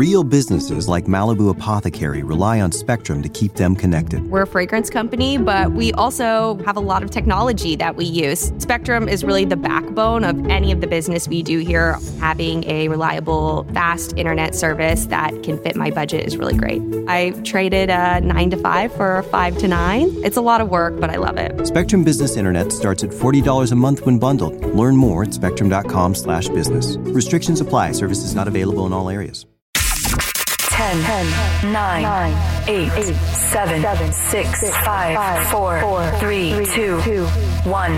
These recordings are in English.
Real businesses like Malibu Apothecary rely on Spectrum to keep them connected. We're a fragrance company, but we also have a lot of technology that we use. Spectrum is really the backbone of any of the business we do here. Having a reliable, fast internet service that can fit my budget is really great. I traded a 9 to 5 for a 5 to 9. It's a lot of work, but I love it. Spectrum Business Internet starts at $40 a month when bundled. Learn more at spectrum.com/business. Restrictions apply. Services not available in all areas. 10, 9, 8, 7, 6, 5, 4, 3, 2, 1.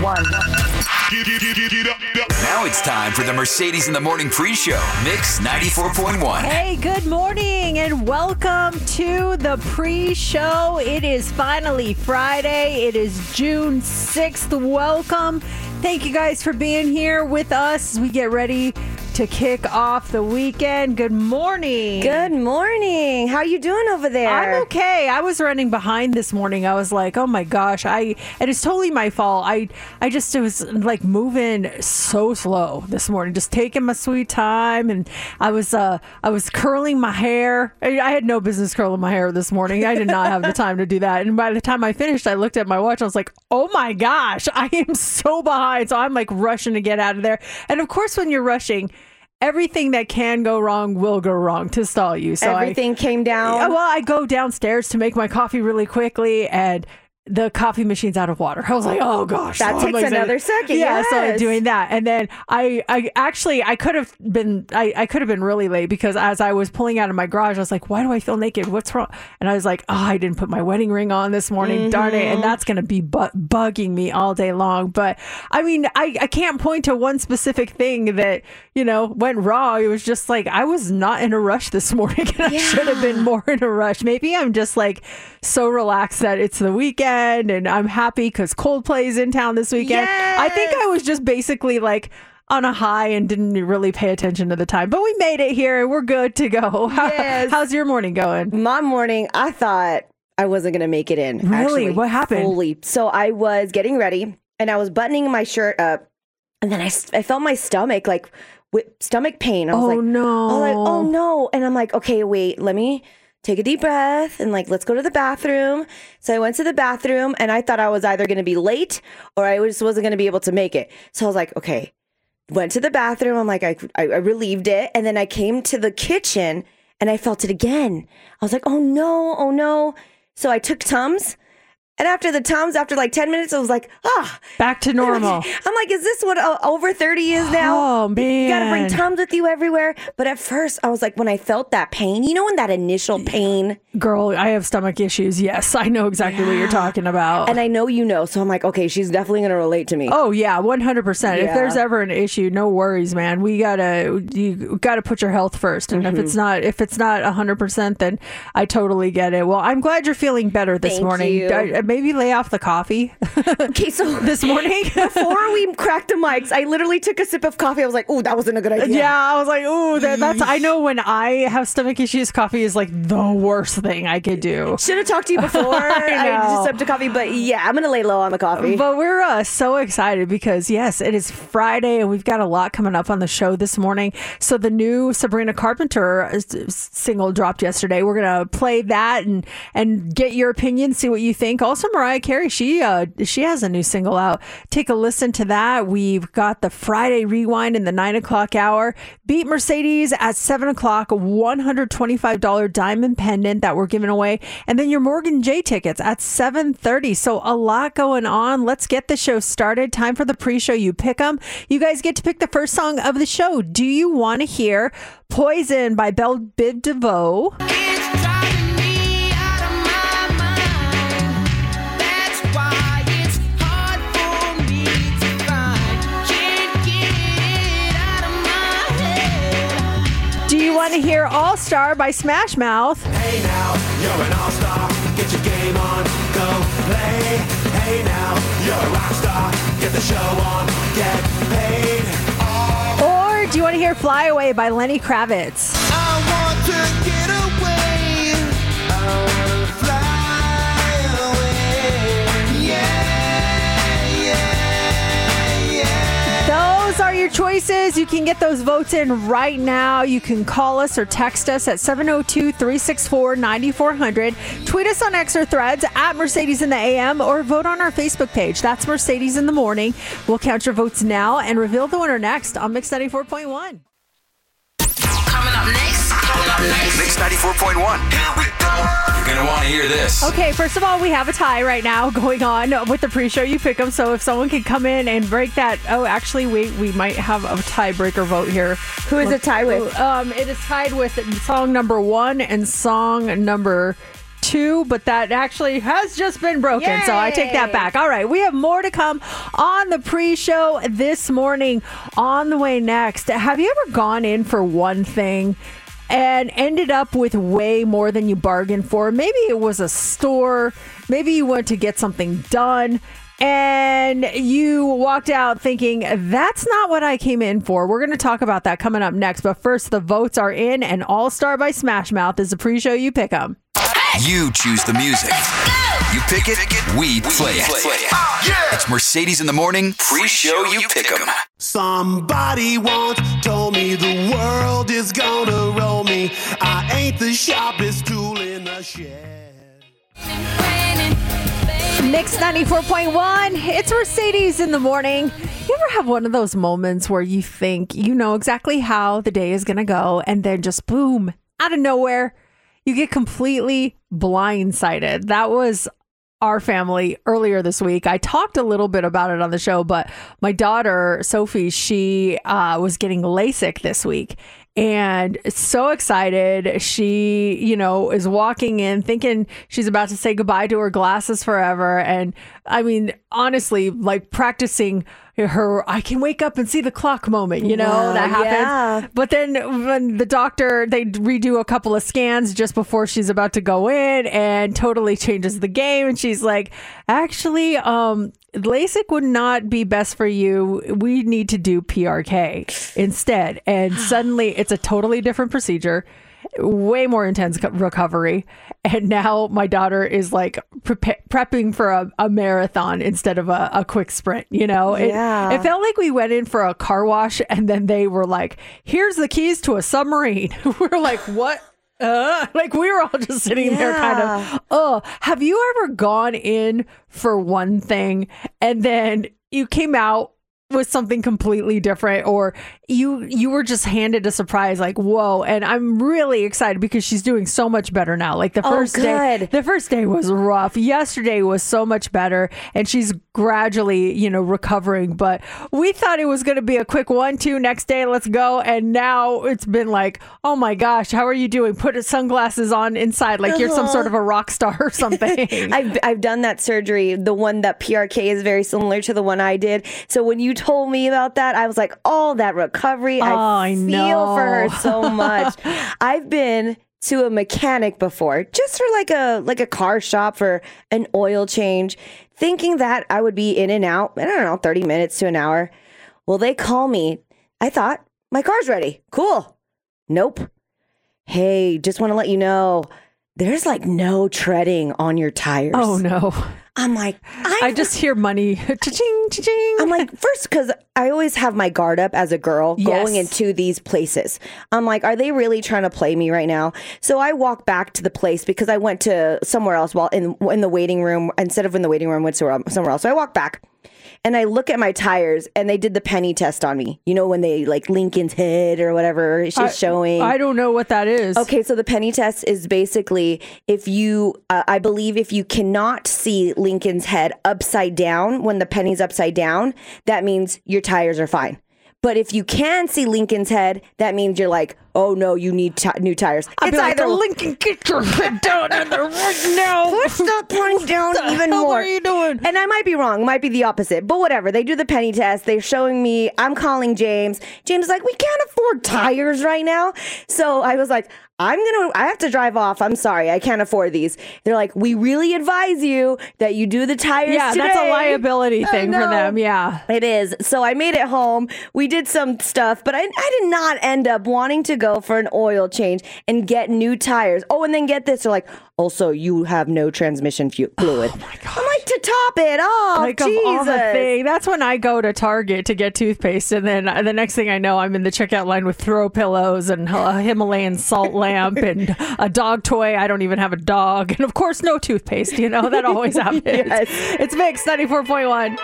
Now it's time for the Mercedes in the Morning pre-show. Mix 94.1. Hey, good morning and welcome to the pre-show. It is finally Friday. It is June 6th. Welcome. Thank you guys for being here with us as we get ready to kick off the weekend. Good morning. Good morning. How you doing over there? I'm okay. I was running behind this morning. I was like, oh my gosh. And it's totally my fault. I just was like moving so slow this morning, just taking my sweet time. And I was curling my hair. I had no business curling my hair this morning. I did not have the time to do that. And by the time I finished, I looked at my watch. I was like, oh my gosh, I am so behind. So I'm like rushing to get out of there. And of course, when you're rushing, everything that can go wrong will go wrong to stall you. So everything came down. Well, I go downstairs to make my coffee really quickly, and the coffee machine's out of water. I was like, oh gosh. That takes another second. Yeah, yes. so I'm doing that. And then I could have been really late because as I was pulling out of my garage, I was like, why do I feel naked? What's wrong? And I was like, oh, I didn't put my wedding ring on this morning. Darn it. And that's going to be bugging me all day long. But I mean, I can't point to one specific thing that, went wrong. It was just like, I was not in a rush this morning and I should have been more in a rush. Maybe I'm just like so relaxed that it's the weekend. And I'm happy because Coldplay's in town this weekend. Yes! I think I was just basically like on a high and didn't really pay attention to the time. But we made it here and we're good to go. Yes. How's your morning going? My morning, I thought I wasn't going to make it in. Really? Actually, What happened? Fully. So I was getting ready and I was buttoning my shirt up. And then I felt my stomach like with stomach pain. I was like, no. I was like, oh no. And I'm like, okay, wait, let me take a deep breath and like, let's go to the bathroom. So I went to the bathroom and I thought I was either going to be late or I just wasn't going to be able to make it. So I was like, okay, went to the bathroom. I'm like, I relieved it. And then I came to the kitchen and I felt it again. I was like, oh no. So I took Tums. And after the Tums, after like 10 minutes, I was like, back to normal. I'm like, is this what over 30 is now? Oh, man. You got to bring Tums with you everywhere. But at first, I was like, when I felt that pain, when that initial pain. Girl, I have stomach issues. Yes, I know exactly what you're talking about. And I know so I'm like, okay, she's definitely going to relate to me. Oh, yeah, 100%. Yeah. If there's ever an issue, no worries, man. You gotta put your health first. And if it's not 100%, then I totally get it. Well, I'm glad you're feeling better this Thank morning. you. Maybe lay off the coffee. Okay, so this morning, before we cracked the mics, I literally took a sip of coffee. I was like, "Ooh, that wasn't a good idea." Yeah, I was like, "Ooh, that's." I know when I have stomach issues, coffee is like the worst thing I could do. Should have talked to you before. I just sipped a coffee, but yeah, I'm gonna lay low on the coffee. But we're so excited because yes, it is Friday and we've got a lot coming up on the show this morning. So the new Sabrina Carpenter single dropped yesterday. We're gonna play that and get your opinion, see what you think. Also, Mariah Carey. She has a new single out. Take a listen to that. We've got the Friday Rewind in the 9 o'clock hour. Beat Mercedes at 7 o'clock, $125 diamond pendant that we're giving away. And then your Morgan J tickets at 7:30. So a lot going on. Let's get the show started. Time for the pre-show. You pick them. You guys get to pick the first song of the show. Do you want to hear Poison by Belle Biv DeVoe? Do you want to hear All Star by Smash Mouth? Hey now, you're an all-star. Get your game on, go play. Hey now, you're a rock star. Get the show on, get paid. Or do you want to hear Fly Away by Lenny Kravitz? I want to get away. I want to fly away. Yeah. Those are your choices. races. You can get those votes in right now. You can call us or text us at 702-364-9400. Tweet us on X or Threads at Mercedes in the AM or vote on our Facebook page. That's Mercedes in the Morning. We'll count your votes now and reveal the winner next on Mix 94.1. Coming up next. Mix 94.1. Here we go. You're going to want to hear this. Okay, first of all, we have a tie right now going on with the pre-show You Pick 'em. So if someone can come in and break that. Oh, actually, we might have a tiebreaker vote here. Who is it tied with? It is tied with song number 1 and song number 2, but that actually has just been broken. Yay! So I take that back. All right, we have more to come on the pre-show this morning. On the way next, have you ever gone in for one thing and ended up with way more than you bargained for? Maybe it was a store, maybe you went to get something done, and you walked out thinking, that's not what I came in for. We're going to talk about that coming up next. But first, the votes are in, and All Star by Smash Mouth is the pre-show You Pick 'em. You choose the music. You pick it, we play it. It's Mercedes in the Morning, pre-show You Pick 'em. Somebody once told me the world is gonna roll me. I ain't the sharpest tool in the shed. Mix 94.1. It's Mercedes in the Morning. You ever have one of those moments where you think you know exactly how the day is going to go, and then just boom, out of nowhere, you get completely blindsided? That was our family earlier this week. I talked a little bit about it on the show, but my daughter, Sophie, she was getting LASIK this week. And so excited. She, is walking in thinking she's about to say goodbye to her glasses forever. And I mean, honestly, like practicing her, I can wake up and see the clock moment, that happens. Yeah. But then when the doctor, they redo a couple of scans just before she's about to go in and totally changes the game. And she's like, actually, LASIK would not be best for you. We need to do PRK instead. And suddenly it's a totally different procedure, way more intense recovery. And now my daughter is like prepping for a marathon instead of a quick sprint. Yeah. It felt like we went in for a car wash and then they were like, here's the keys to a submarine. We're like, what? Like we were all just sitting there kind of, have you ever gone in for one thing and then you came out with something completely different, or you were just handed a surprise like, whoa? And I'm really excited because she's doing so much better now. Like the first day was rough. Yesterday was so much better and she's gradually, recovering, but we thought it was going to be a quick 1-2 next day. Let's go. And now it's been like, oh my gosh, how are you doing? Put sunglasses on inside. Like you're some sort of a rock star or something. I've done that surgery. The one that PRK is very similar to the one I did. So when you told me about that, I was like, oh, that recovery. I feel for her so much. I've been to a mechanic before, just for like a car shop for an oil change, thinking that I would be in and out, I don't know, 30 minutes to an hour. Well, they call me. I thought, my car's ready. Cool. Nope. Hey, just want to let you know, there's like no treading on your tires. Oh, no. I'm like, I just hear money. Cha-ching, cha-ching. I'm like, first, because I always have my guard up as a girl going into these places. I'm like, are they really trying to play me right now? So I walk back to the place because I went to somewhere else while in the waiting room. Instead of in the waiting room, I went somewhere else. So I walk back and I look at my tires and they did the penny test on me. When they like Lincoln's head or whatever she's showing. I don't know what that is. Okay, so the penny test is basically if you, I believe if you cannot see Lincoln's head upside down when the penny's upside down, that means your tires are fine. But if you can see Lincoln's head, that means you're like, oh no, you need new tires. It's like, either Lincoln, get your head down in there right now. Push that point down even more. What are you doing? And I might be wrong. It might be the opposite. But whatever. They do the penny test. They're showing me. I'm calling James. James is like, we can't afford tires right now. So I was like, I have to drive off. I'm sorry. I can't afford these. They're like, we really advise you that you do the tires today. Yeah, that's a liability thing for them. Yeah. It is. So I made it home. We did some stuff, but I did not end up wanting to go for an oil change and get new tires. Oh, and then get this. They're like, also, you have no transmission fluid. Oh my God. I'm like, to top it off, Like of all the thing, that's when I go to Target to get toothpaste, and then the next thing I know, I'm in the checkout line with throw pillows and a Himalayan salt lamp and a dog toy. I don't even have a dog, and of course, no toothpaste. You know that always happens. Yes. It's Mix 94.1.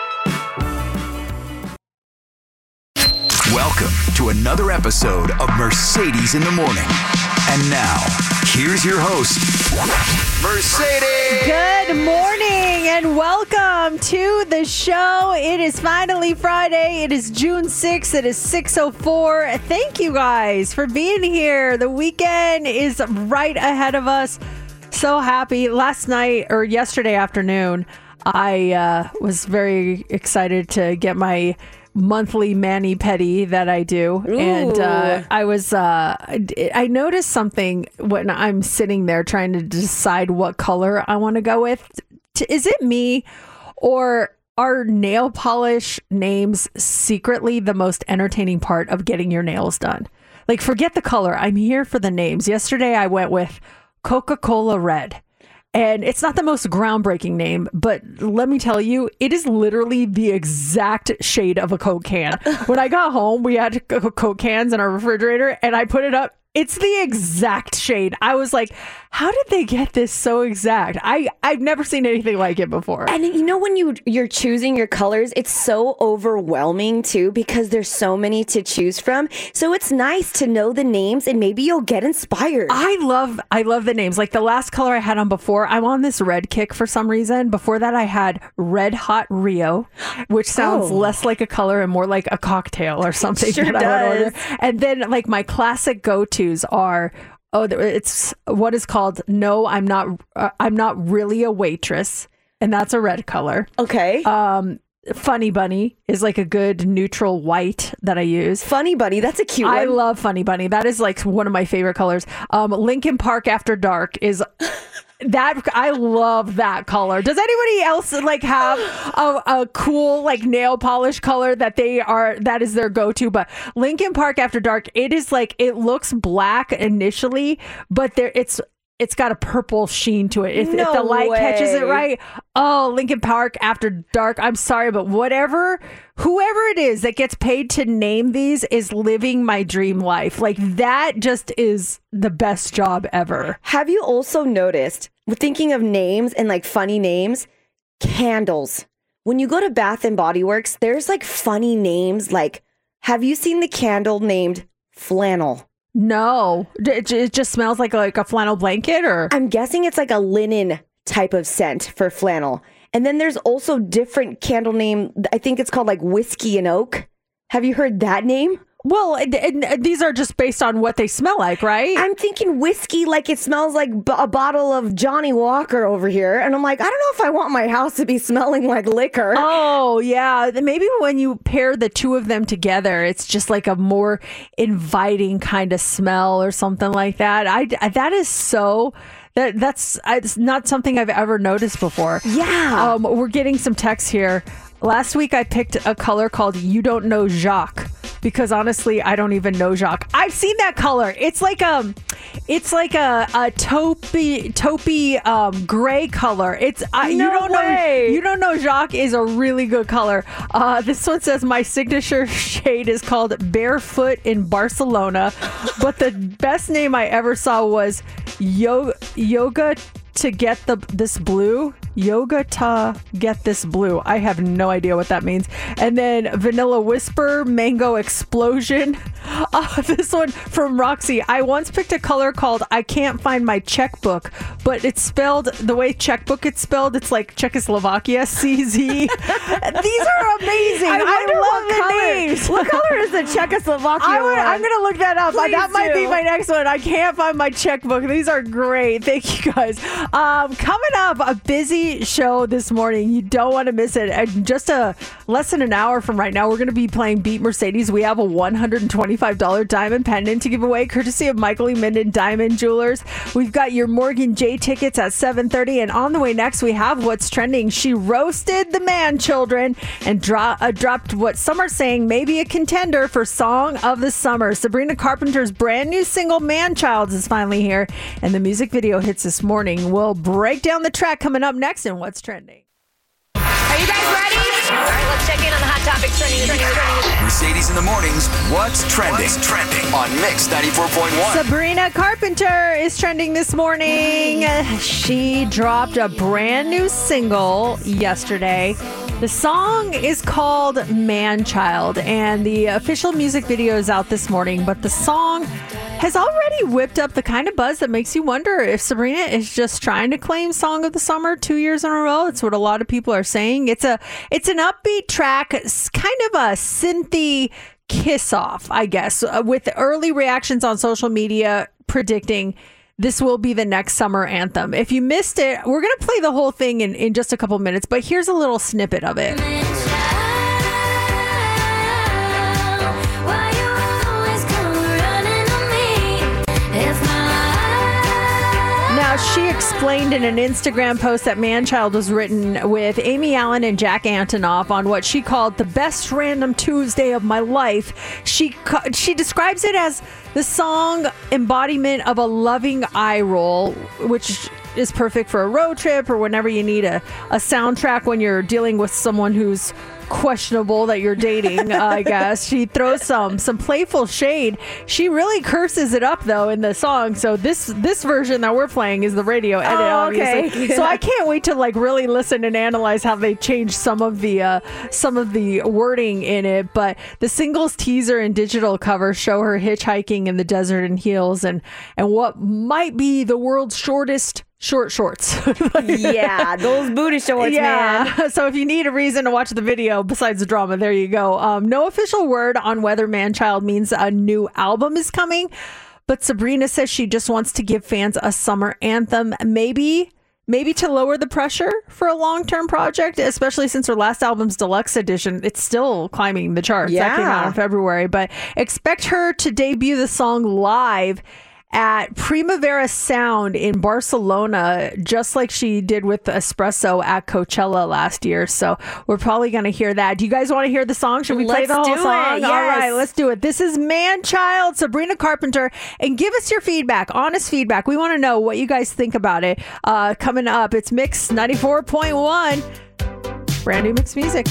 Welcome to another episode of Mercedes in the Morning. And now, here's your host, Mercedes. Good morning and welcome to the show. It is finally Friday. It is June 6th. It is 6:04. Thank you guys for being here. The weekend is right ahead of us. So happy. Last night or yesterday afternoon, I was very excited to get my monthly mani-pedi that I do. Ooh. And I noticed something when I'm sitting there trying to decide what color I want to go with. Is it me, or are nail polish names secretly the most entertaining part of getting your nails done? Like, forget the color. I'm here for the names. Yesterday I went with Coca-Cola Red. And it's not the most groundbreaking name, but let me tell you, it is literally the exact shade of a Coke can. When I got home, we had Coke cans in our refrigerator, and I put it up. It's the exact shade. I was like, how did they get this so exact? I've never seen anything like it before. And you know, when you're choosing your colors, it's so overwhelming too, because there's so many to choose from. So it's nice to know the names, and maybe you'll get inspired. I love the names. Like the last color I had on before, I'm on this red kick for some reason. Before that, I had Red Hot Rio, which sounds less like a color and more like a cocktail or something. Sure that does. I would order. And then like my classic go-tos are, it's what is called No, I'm not really a waitress, and that's a red color. Okay. Funny Bunny is like a good neutral white that I use. Funny Bunny, that's a cute one. I love Funny Bunny. That is like one of my favorite colors. Lincoln Park After Dark is that. I love that color. Does anybody else like have a cool like nail polish color that is their go-to? But Lincoln Park After Dark, it is like, it looks black initially, but it's got a purple sheen to it. If the light catches it right. Oh, Lincoln Park After Dark. I'm sorry, but whoever it is that gets paid to name these is living my dream life. Like, that just is the best job ever. Have you also noticed, thinking of names and like funny names, candles? When you go to Bath and Body Works, there's like funny names. Like, have you seen the candle named Flannel? No, it just smells like a flannel blanket, or I'm guessing it's like a linen type of scent for flannel. And then there's also different candle name. I think it's called like Whiskey and Oak. Have you heard that name? Well, and these are just based on what they smell like, right? I'm thinking whiskey, like it smells like a bottle of Johnny Walker over here. And I'm like, I don't know if I want my house to be smelling like liquor. Oh, yeah. Maybe when you pair the two of them together, it's just like a more inviting kind of smell or something like that. That is so... That's it's not something I've ever noticed before. Yeah. We're getting some texts here. Last week, I picked a color called You Don't Know Jacques, because honestly, I don't even know Jacques. I've seen that color. It's like a taupey gray color. It's You Don't Know Jacques is a really good color. This one says my signature shade is called Barefoot in Barcelona, but the best name I ever saw was Yoga to Get this blue. Yoga to Get This Blue. I have no idea what that means. And then Vanilla Whisper, Mango Explosion. This one from Roxy. I once picked a color called I Can't Find My Checkbook, but it's spelled the way checkbook it's spelled. It's like Czechoslovakia, CZ. These are amazing. I love the names. What color is the Czechoslovakia one? I'm going to look that up. Please that might do. be my next one. I can't find my checkbook. These are great. Thank you guys. Coming up, a busy pre-show this morning. You don't want to miss it. And just less than an hour from right now, we're going to be playing Beat Mercedes. We have a $125 diamond pendant to give away, courtesy of Michael E. Minden Diamond Jewelers. We've got your Morgan J tickets at 7:30, and on the way next, we have What's Trending. She roasted the Man Children and dropped what some are saying may be a contender for Song of the Summer. Sabrina Carpenter's brand new single, Man Child, is finally here, and the music video hits this morning. We'll break down the track coming up next in What's Trending. Are you guys ready? All right, let's check in on the hot topics trending. Mercedes in the mornings. What's trending? On Mix 94.1. Sabrina Carpenter is trending this morning. She dropped a brand new single yesterday. The song is called Man Child, and the official music video is out this morning, but the song has already whipped up the kind of buzz that makes you wonder if Sabrina is just trying to claim Song of the Summer 2 years in a row. It's what a lot of people are saying. It's an upbeat track, kind of a synthy kiss off, I guess, with early reactions on social media predicting this will be the next summer anthem. If you missed it, we're going to play the whole thing in just a couple minutes, but here's a little snippet of it. Now, she explained in an Instagram post that Man Child was written with Amy Allen and Jack Antonoff on what she called the best random Tuesday of my life. She describes it as the song embodiment of a loving eye roll, which is perfect for a road trip or whenever you need a soundtrack when you're dealing with someone who's questionable that you're dating, I guess. She throws some playful shade. She really curses it up though in the song. So this version that we're playing is the radio edit, obviously. Okay. So I can't wait to really listen and analyze how they changed some of the wording in it. But the singles teaser and digital cover show her hitchhiking in the desert in heels and what might be the world's shortest short shorts. Yeah, those booty shorts, man. So if you need a reason to watch the video besides the drama, there you go. No official word on whether Man Child means a new album is coming, but Sabrina says she just wants to give fans a summer anthem, maybe to lower the pressure for a long-term project, especially since her last album's deluxe edition, it's still climbing the charts. Yeah. That came out in February, but expect her to debut the song live at Primavera Sound in Barcelona, just like she did with Espresso at Coachella last year. So we're probably going to hear that. Do you guys want to hear the song? Should we play the whole song? Yes. All right, let's do it. This is Man Child, Sabrina Carpenter, and give us your feedback, honest feedback. We want to know what you guys think about it. Coming up, it's Mix 94.1, brand new Mix music.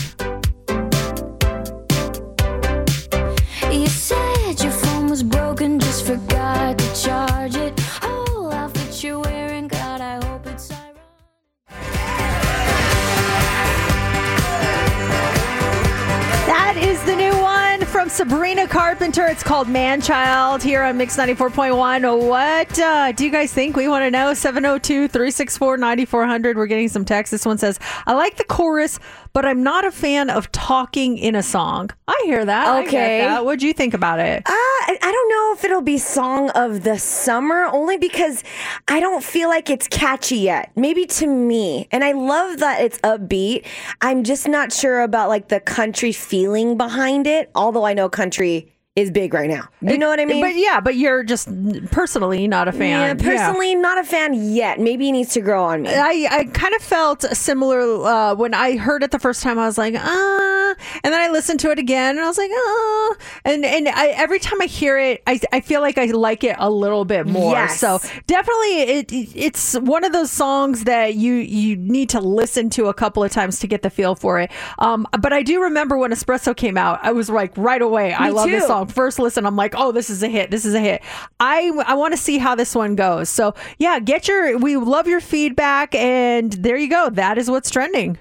You said your phone was broken, just forgot to charge it. Whole outfit you're wearing, God, I hope it's ironic. That is the new one from Sabrina Carpenter. It's called Man Child here on Mix 94.1. What do you guys think? We want to know. 702-364-9400. We're getting some text. This one says, I like the chorus, but I'm not a fan of talking in a song. I hear that. Okay. I get that. What'd you think about it? I don't know if it'll be Song of the Summer, only because I don't feel like it's catchy yet. Maybe to me. And I love that it's upbeat. I'm just not sure about the country feeling behind it, although I know country is big right now. You know what I mean? But you're just personally not a fan. Yeah, personally not a fan yet. Maybe he needs to grow on me. I kind of felt similar when I heard it the first time. I was like, and then I listened to it again, and I was like, and every time I hear it, I feel like I like it a little bit more. Yes. So definitely, it's one of those songs that you need to listen to a couple of times to get the feel for it. But I do remember when Espresso came out, I was like right away, I love this song. First listen, I'm like, oh, this is a hit. This is a hit. I want to see how this one goes. So yeah, we love your feedback, and there you go. That is what's trending.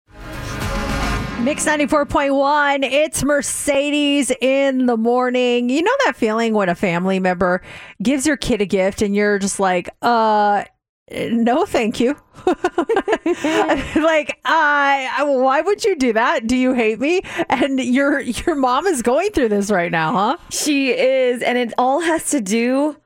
Mix 94.1. It's Mercedes in the morning. You know that feeling when a family member gives your kid a gift and you're just like, no, thank you. Why would you do that? Do you hate me? And your mom is going through this right now, huh? She is, and it all has to do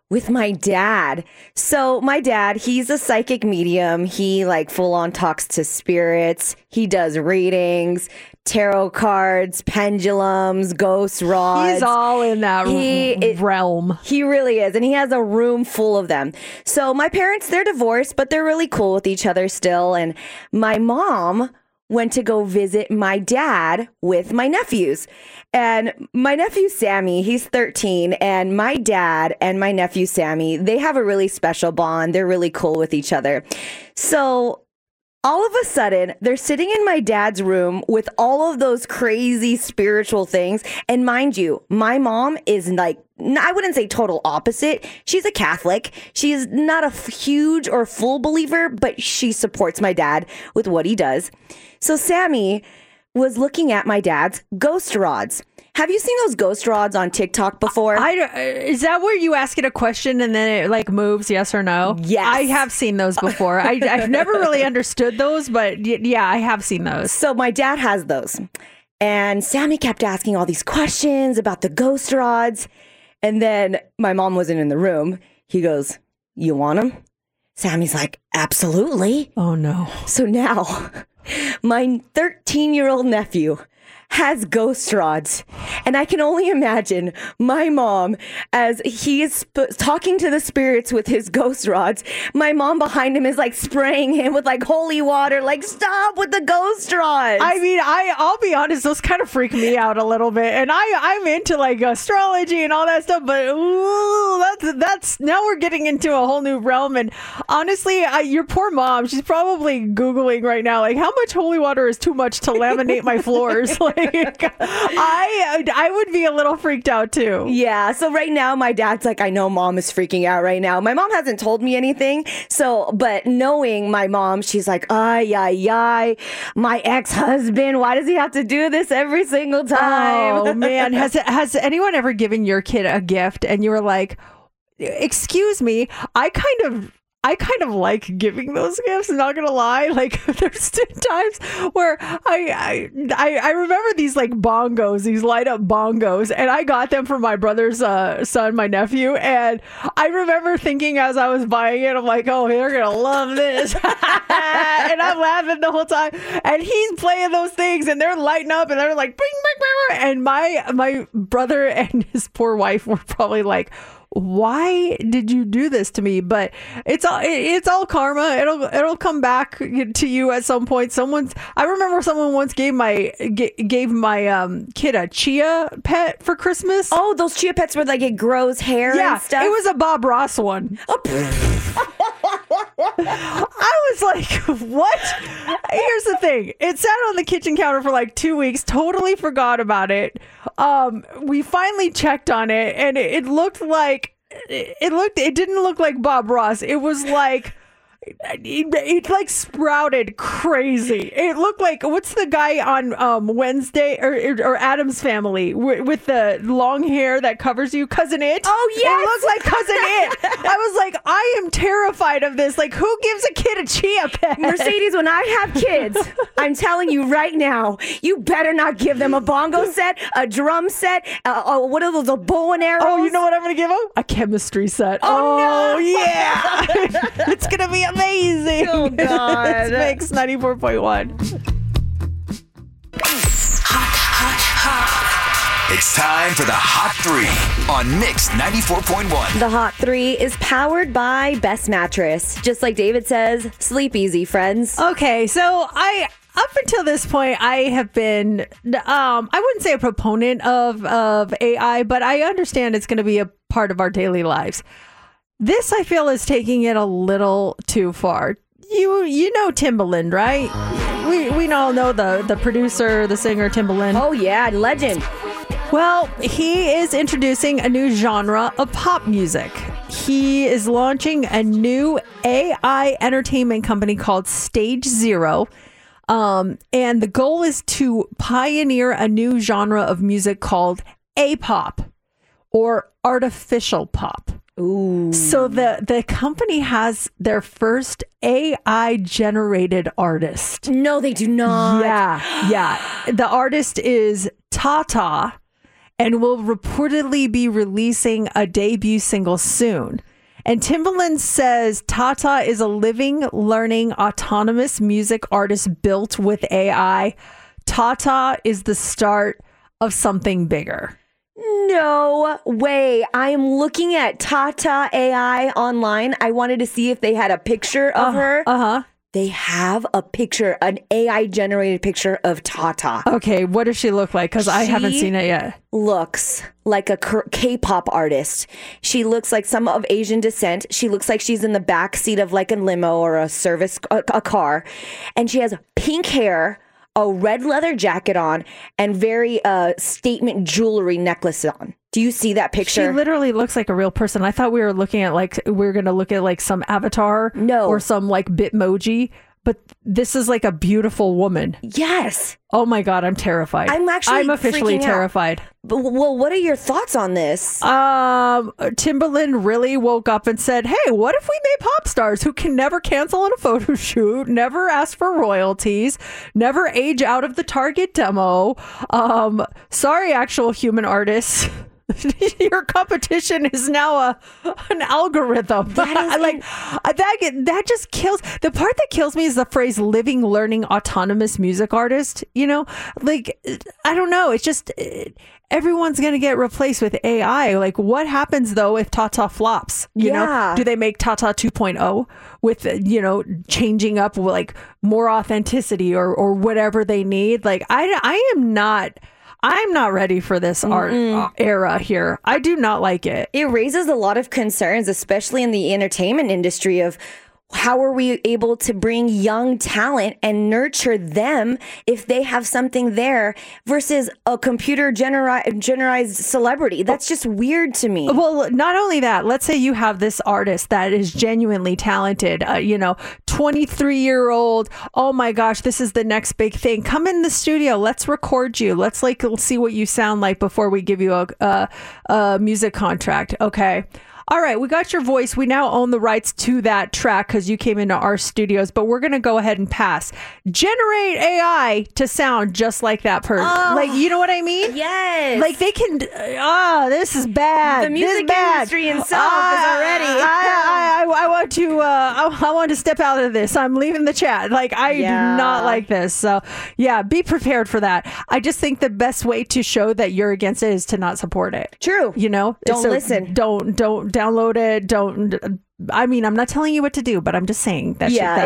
with my dad. So my dad, he's a psychic medium. He like full on talks to spirits. He does readings, tarot cards, pendulums, ghost rods. He's all in that realm. He really is. And he has a room full of them. So my parents, they're divorced, but they're really cool with each other still. And my mom went to go visit my dad with my nephews. And my nephew Sammy, he's 13, and my dad and my nephew Sammy, they have a really special bond. They're really cool with each other. So all of a sudden, they're sitting in my dad's room with all of those crazy spiritual things. And mind you, my mom is like, I wouldn't say total opposite. She's a Catholic. She's not a huge or full believer, but she supports my dad with what he does. So Sammy was looking at my dad's ghost rods. Have you seen those ghost rods on TikTok before? Is that where you ask it a question and then it like moves, yes or no? Yes. I have seen those before. I've never really understood those, but yeah, I have seen those. So my dad has those. And Sammy kept asking all these questions about the ghost rods. And then my mom wasn't in the room. He goes, "You want them?" Sammy's like, "Absolutely." Oh, no. So now my 13-year-old nephew has ghost rods. And I can only imagine my mom as he is talking to the spirits with his ghost rods. My mom behind him is like spraying him with like holy water, like, stop with the ghost rods. I mean, I'll be honest, those kind of freak me out a little bit. And I'm into like astrology and all that stuff, but ooh, that's now we're getting into a whole new realm. And honestly, your poor mom, she's probably Googling right now, like, how much holy water is too much to laminate my floors? Like, I would be a little freaked out too. Yeah. So right now, my dad's like, I know mom is freaking out right now. My mom hasn't told me anything. So, but knowing my mom, she's like, ay, my ex-husband, why does he have to do this every single time? Oh man. Has anyone ever given your kid a gift and you were like, excuse me, I kind of like giving those gifts, not gonna lie. Like, there's times where I remember these like bongos, these light up bongos, and I got them for my brother's son, my nephew, and I remember thinking as I was buying it, I'm like, oh, they're gonna love this. And I'm laughing the whole time, and he's playing those things and they're lighting up and they're like bing, bing, bing, and my brother and his poor wife were probably like, why did you do this to me? But it's all karma. It'll come back to you at some point. I remember someone once gave my kid a chia pet for Christmas. Oh, those chia pets where like it grows hair and stuff. It was a Bob Ross one. I was like, what? Here's the thing. It sat on the kitchen counter for like 2 weeks, totally forgot about it. We finally checked on it and it didn't look like Bob Ross. It was like, it like sprouted crazy. It looked like, what's the guy on Wednesday or Addams Family with the long hair that covers you? Cousin It? Oh, yes. It looks like Cousin It. I was like, I am terrified of this. Like, who gives a kid a chia pet? Mercedes, when I have kids, I'm telling you right now, you better not give them a bongo set, a drum set, what are those, a bow and arrows? Oh, you know what I'm going to give them? A chemistry set. Oh no. Yeah. It's going to be amazing. Oh, God. It's Mix 94.1. It's time for the Hot 3 on Mix 94.1. The Hot 3 is powered by Best Mattress. Just like David says, sleep easy, friends. Okay, so up until this point, I have been, I wouldn't say a proponent of AI, but I understand it's going to be a part of our daily lives. This, I feel, is taking it a little too far. You know Timbaland, right? We all know the producer, the singer Timbaland. Oh, yeah, legend. Well, he is introducing a new genre of pop music. He is launching a new AI entertainment company called Stage Zero. And the goal is to pioneer a new genre of music called A-pop or artificial pop. Ooh. So the company has their first AI generated artist. No, they do not. Yeah. The artist is Tata, and will reportedly be releasing a debut single soon. And Timbaland says Tata is a living, learning, autonomous music artist built with AI. Tata is the start of something bigger. No way. I'm looking at Tata AI online. I wanted to see if they had a picture of her. They have a picture, an AI generated picture of Tata. Okay, what does she look like? Because I haven't seen it yet. Looks like a K-pop artist. She looks like some of Asian descent. She looks like she's in the back seat of like a limo or a car. And she has pink hair, a red leather jacket on, and very statement jewelry necklace on. Do you see that picture? She literally looks like a real person. I thought we were looking at going to look at like some avatar or some like Bitmoji, but this is like a beautiful woman. Yes. Oh my God, I'm terrified. I'm officially terrified. But, well, what are your thoughts on this? Timbaland really woke up and said, hey, what if we made pop stars who can never cancel on a photo shoot, never ask for royalties, never age out of the Target demo? Sorry, actual human artists. Your competition is now an algorithm. That just kills. The part that kills me is the phrase living, learning, autonomous music artist. You know, like, I don't know. It's just everyone's going to get replaced with AI. Like, what happens though if Tata flops? You know, do they make Tata 2.0 with, changing up like more authenticity or whatever they need? Like, I'm not ready for this art era here. I do not like it. It raises a lot of concerns, especially in the entertainment industry, of how are we able to bring young talent and nurture them if they have something there versus a computer generized celebrity? That's just weird to me. Well, not only that, let's say you have this artist that is genuinely talented, 23-year-old. Oh my gosh, this is the next big thing. Come in the studio. Let's record you. Let's see what you sound like before we give you a music contract. Okay. All right, we got your voice. We now own the rights to that track because you came into our studios, but we're going to go ahead and pass. Generate AI to sound just like that person. Like, you know what I mean? Yes. Like they can, this is bad. The music industry itself is already. I want to step out of this. I'm leaving the chat. Like, I do not like this. So, yeah, be prepared for that. I just think the best way to show that you're against it is to not support it. True. Don't listen. Don't download it. I'm not telling you what to do, but I'm just saying that. Yeah,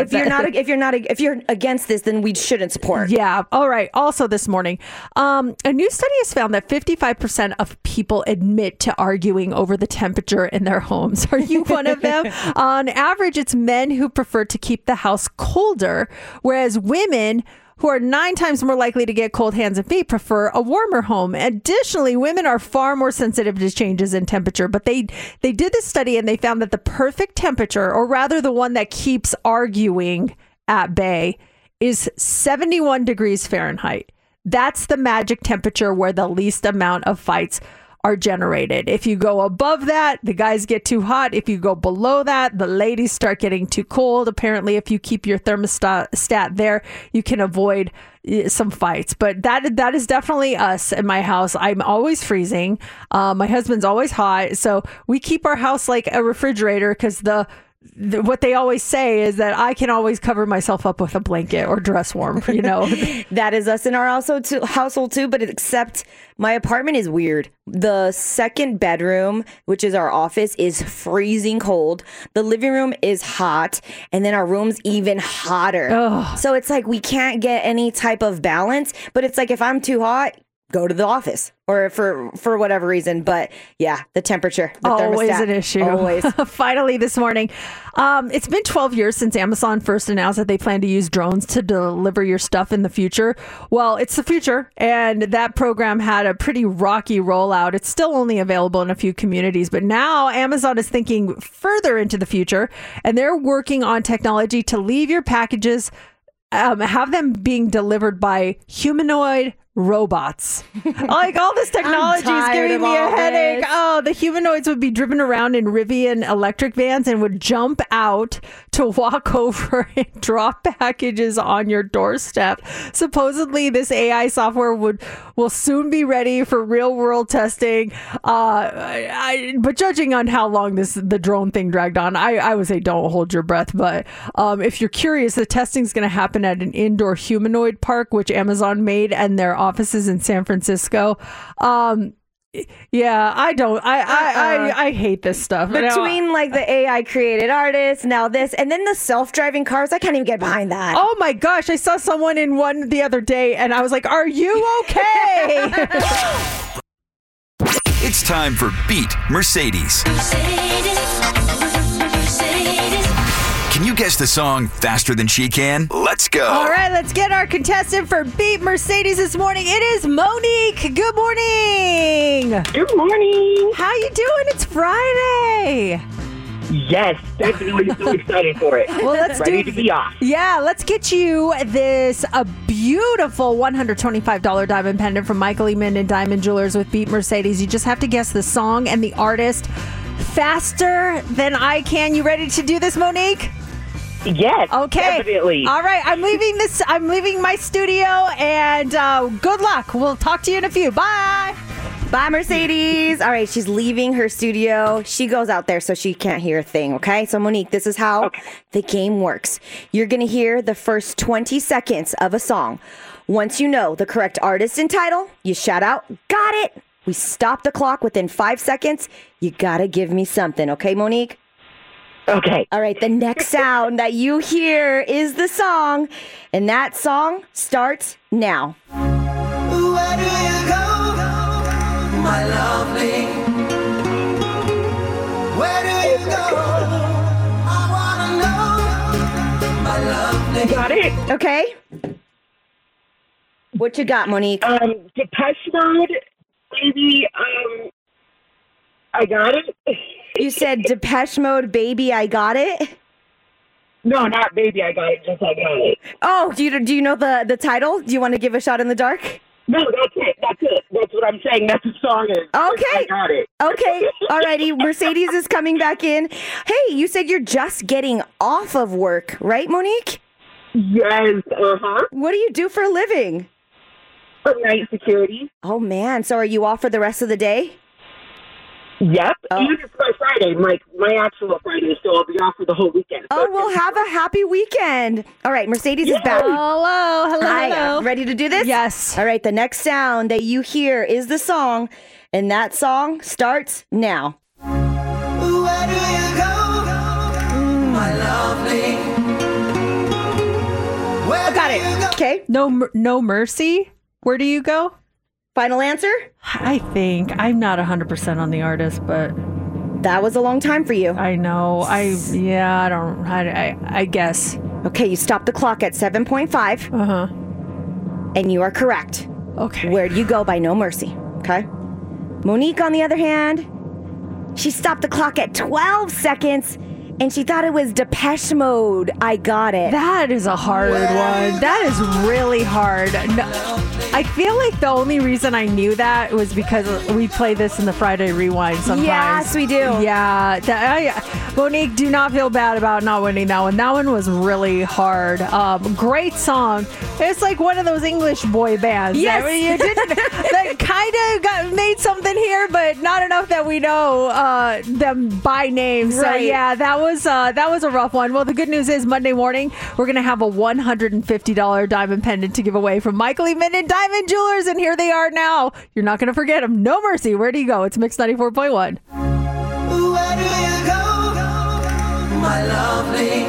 if you're against this, then we shouldn't support. Yeah. All right. Also, this morning, a new study has found that 55% of people admit to arguing over the temperature in their homes. Are you one of them? On average, it's men who prefer to keep the house colder, whereas women, who are 9 times more likely to get cold hands and feet, prefer a warmer home. Additionally, women are far more sensitive to changes in temperature, but they did this study and they found that the perfect temperature, or rather the one that keeps arguing at bay, is 71 degrees Fahrenheit. That's the magic temperature where the least amount of fights are generated. If you go above that, the guys get too hot. If you go below that, the ladies start getting too cold. Apparently, if you keep your thermostat there, you can avoid some fights. But that is definitely us in my house. I'm always freezing. My husband's always hot. So we keep our house like a refrigerator because what they always say is that I can always cover myself up with a blanket or dress warm, That is us in our household too, but except my apartment is weird. The second bedroom, which is our office, is freezing cold. The living room is hot, and then our room's even hotter. Ugh. So it's like we can't get any type of balance, but it's like if I'm too hot, go to the office or for whatever reason. But yeah, the temperature, the always thermostat, an issue. Always. Finally, this morning, it's been 12 years since Amazon first announced that they plan to use drones to deliver your stuff in the future. Well, it's the future, and that program had a pretty rocky rollout. It's still only available in a few communities, but now Amazon is thinking further into the future, and they're working on technology to leave your packages, have them being delivered by humanoid robots. Like all this technology is tired giving of me a all headache. this. Oh, the humanoids would be driven around in Rivian electric vans and would jump out to walk over and drop packages on your doorstep. Supposedly, this AI software will soon be ready for real world testing. But judging on how long the drone thing dragged on, I would say don't hold your breath. But if you're curious, the testing is going to happen at an indoor humanoid park, which Amazon made, and their offices in San Francisco. Yeah, I hate this stuff. Between like the AI created artists, now this, and then the self-driving cars, I can't even get behind that. Oh my gosh, I saw someone in one the other day and I was like, are you okay? It's time for Beat Mercedes. Can you guess the song faster than she can? Let's go. All right, let's get our contestant for Beat Mercedes this morning. It is Monique. Good morning. Good morning. How you doing? It's Friday. Yes, definitely so excited for it. Well, let's ready to be off. Yeah, let's get you this a beautiful $125 diamond pendant from Michael E. Minden Diamond Jewelers with Beat Mercedes. You just have to guess the song and the artist faster than I can. You ready to do this, Monique? Yes, okay. Definitely. All right, I'm leaving my studio, and good luck. We'll talk to you in a few. Bye. Bye, Mercedes. All right, she's leaving her studio. She goes out there so she can't hear a thing, okay? So, Monique, this is how the game works. You're going to hear the first 20 seconds of a song. Once you know the correct artist and title, you shout out, got it. We stop the clock within 5 seconds. You got to give me something, okay, Monique? Okay. All right, the next sound that you hear is the song, and that song starts now. Where do you go, my lovely? Where do you go? I wanna know, my lovely. Got it. Okay. What you got, Monique? Depeche Mode, baby. I got it. You said Depeche Mode, baby, I got it? No, not baby, I got it. Just I got it. Oh, do you know the title? Do you want to give a shot in the dark? No, that's it. That's what I'm saying. That's the song is. Okay. I got it. Okay. Alrighty. Mercedes is coming back in. Hey, you said you're just getting off of work, right, Monique? Yes. What do you do for a living? Night security. Oh, man. So are you off for the rest of the day? Yep. And it's my Friday, my actual Friday, so I'll be off for the whole weekend. Oh, well, have a happy weekend. All right, Mercedes is back. Hello. Hi, ready to do this? Yes. All right, the next sound that you hear is the song, and that song starts now. Where do you go, my lovely? Where Got do it. you go? Okay. No Mercy. Where do you go? Final answer? I think I'm not 100% on the artist, but That was a long time for you. I know. I guess. Okay, you stopped the clock at 7.5. Uh-huh. And you are correct. Okay. Where do you go by No Mercy? Okay. Monique, on the other hand, she stopped the clock at 12 seconds, and she thought it was Depeche Mode. I got it. That is a hard one. That is really hard. No, I feel like the only reason I knew that was because we play this in the Friday Rewind sometimes. Yes, we do. Yeah. Monique, do not feel bad about not winning that one. That one was really hard. Great song. It's like one of those English boy bands. Yes. That kind of made something here, but not enough that we know them by name. So Right. yeah, that was a rough one. Well, the good news is Monday morning we're gonna have a $150 diamond pendant to give away from Michael E. Minden Diamond Jewelers, and here they are now. You're not gonna forget them. No Mercy. Where do you go? It's Mix 94.1. Where do you go, my lovely?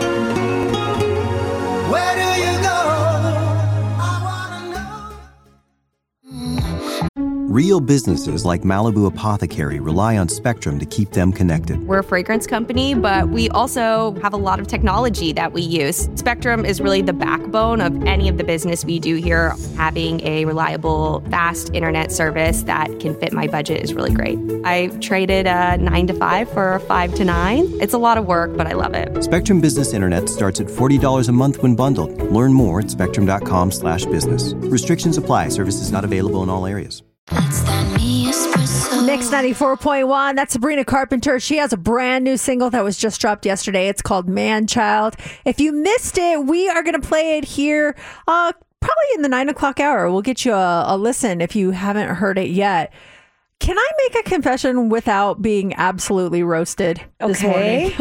Where do you go? I wanna know. Real businesses like Malibu Apothecary rely on Spectrum to keep them connected. We're a fragrance company, but we also have a lot of technology that we use. Spectrum is really the backbone of any of the business we do here. Having a reliable, fast internet service that can fit my budget is really great. I traded a 9 to 5 for a 5 to 9. It's a lot of work, but I love it. Spectrum Business Internet starts at $40 a month when bundled. Learn more at spectrum.com/business. Restrictions apply. Services not available in all areas. Mix 94.1. That's Sabrina Carpenter. She has a brand new single that was just dropped yesterday. It's called Man Child. If you missed it, we are going to play it here probably in the 9 o'clock hour. We'll get you a listen if you haven't heard it yet. Can I make a confession without being absolutely roasted this morning?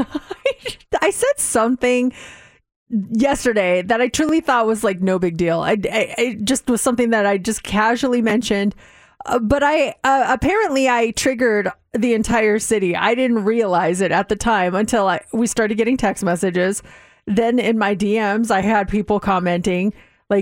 I said something yesterday that I truly thought was like no big deal. It just was something that I just casually mentioned. But apparently I triggered the entire city. I didn't realize it at the time until we started getting text messages. Then in my DMs, I had people commenting like,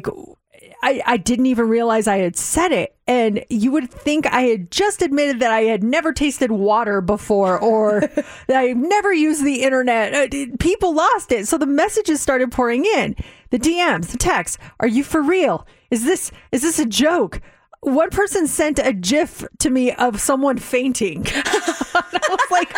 I didn't even realize I had said it. And you would think I had just admitted that I had never tasted water before or that I've never used the internet. People lost it. So the messages started pouring in. The DMs, the texts. Are you for real? Is this a joke? One person sent a GIF to me of someone fainting. I was like,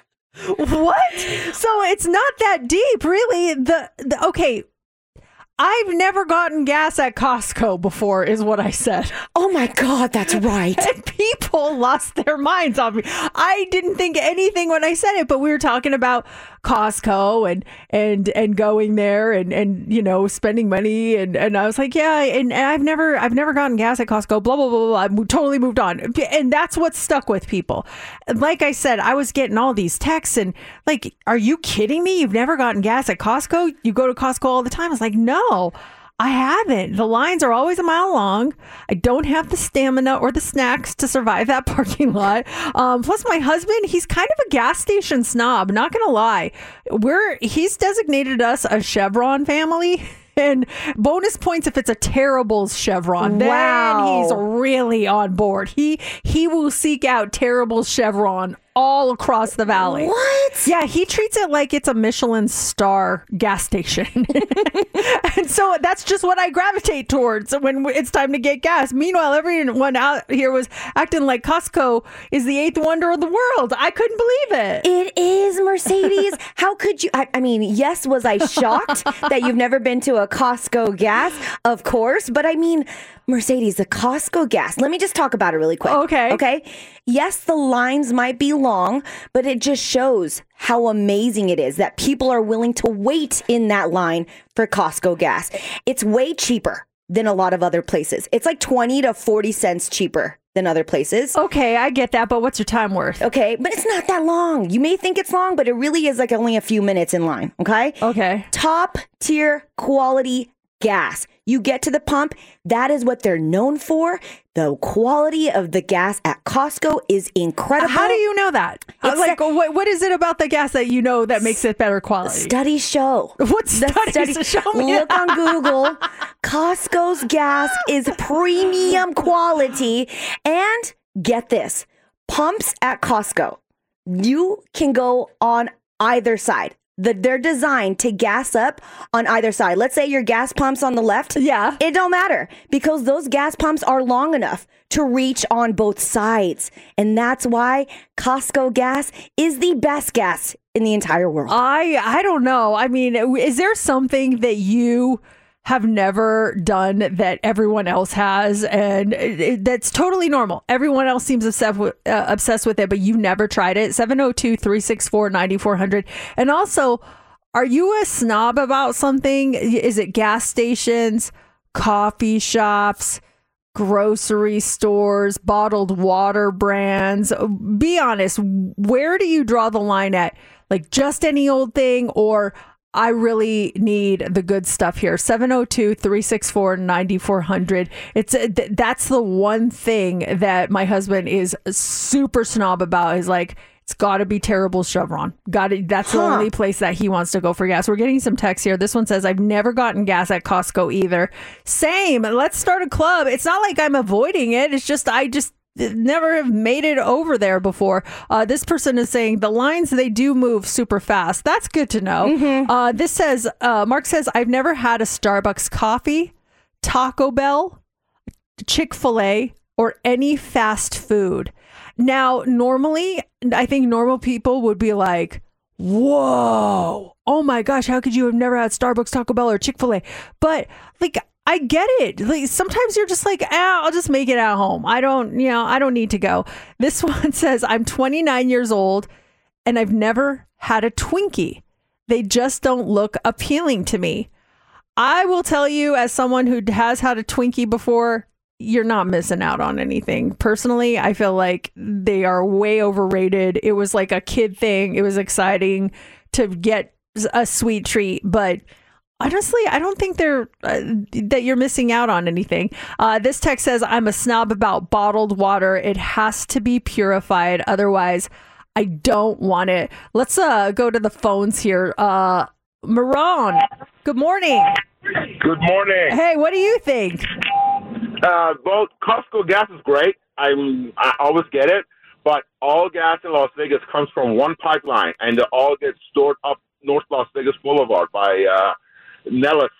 what? So it's not that deep, really. Okay. I've never gotten gas at Costco before, is what I said. Oh my God, that's right. And people lost their minds on me. I didn't think anything when I said it, but we were talking about Costco and going there and you know, spending money and I was like, yeah, and I've never gotten gas at Costco, blah blah blah blah. I totally moved on. And that's what stuck with people. Like I said, I was getting all these texts and like, are you kidding me? You've never gotten gas at Costco? You go to Costco all the time? I was like, no, I haven't. The lines are always a mile long. I don't have the stamina or the snacks to survive that parking lot. Plus, my husband, he's kind of a gas station snob, not going to lie. He's designated us a Chevron family. And bonus points if it's a terrible Chevron. Wow. Then he's really on board. He will seek out terrible Chevron all across the valley. What? Yeah, he treats it like it's a Michelin star gas station. And so that's just what I gravitate towards when it's time to get gas. Meanwhile, everyone out here was acting like Costco is the eighth wonder of the world. I couldn't believe it. It is, Mercedes. How could you? I mean, yes, was I shocked that you've never been to a Costco gas? Of course. But I mean, Mercedes, the Costco gas. Let me just talk about it really quick. Okay. Yes, the lines might be long, but it just shows how amazing it is that people are willing to wait in that line for Costco gas. It's way cheaper than a lot of other places. It's like 20 to 40 cents cheaper than other places. Okay, I get that, but what's your time worth? Okay, but it's not that long. You may think it's long, but it really is like only a few minutes in line, okay? Okay. Top tier quality gas. You get to the pump, that is what they're known for. The quality of the gas at Costco is incredible. How do you know that? What is it about the gas that you know that makes it better quality? Studies show. What studies show me? Look on Google. Costco's gas is premium quality. And get this, pumps at Costco, you can go on either side. They're designed to gas up on either side. Let's say your gas pump's on the left. Yeah. It don't matter because those gas pumps are long enough to reach on both sides. And that's why Costco gas is the best gas in the entire world. I don't know. I mean, is there something that you have never done that everyone else has and that's totally normal? Everyone else seems obsessed with it, but you've never tried it. 702-364-9400. And also, are you a snob about something? Is it gas stations, coffee shops, grocery stores, bottled water brands? Be honest, where do you draw the line at? Like just any old thing, or I really need the good stuff here. 702-364-9400. That's the one thing that my husband is super snob about, is like, it's got to be terrible Chevron. That's the only place that he wants to go for gas. We're getting some texts here. This one says, I've never gotten gas at Costco either. Same. Let's start a club. It's not like I'm avoiding it. It's just, never have made it over there before. This person is saying the lines, they do move super fast. That's good to know. This says, Mark says, I've never had a Starbucks coffee, Taco Bell, Chick-fil-A, or any fast food. Now, normally, I think normal people would be like, whoa, oh my gosh, how could you have never had Starbucks, Taco Bell, or Chick-fil-A? But like, I get it. Like, sometimes you're just like, I'll just make it at home. I don't need to go. This one says, I'm 29 years old and I've never had a Twinkie. They just don't look appealing to me. I will tell you, as someone who has had a Twinkie before, you're not missing out on anything. Personally, I feel like they are way overrated. It was like a kid thing. It was exciting to get a sweet treat, but honestly, I don't think that you're missing out on anything. This text says, I'm a snob about bottled water. It has to be purified. Otherwise, I don't want it. Let's go to the phones here. Maron, good morning. Good morning. Hey, what do you think? Both Costco gas is great. I always get it. But all gas in Las Vegas comes from one pipeline, and it all gets stored up North Las Vegas Boulevard by Nellis,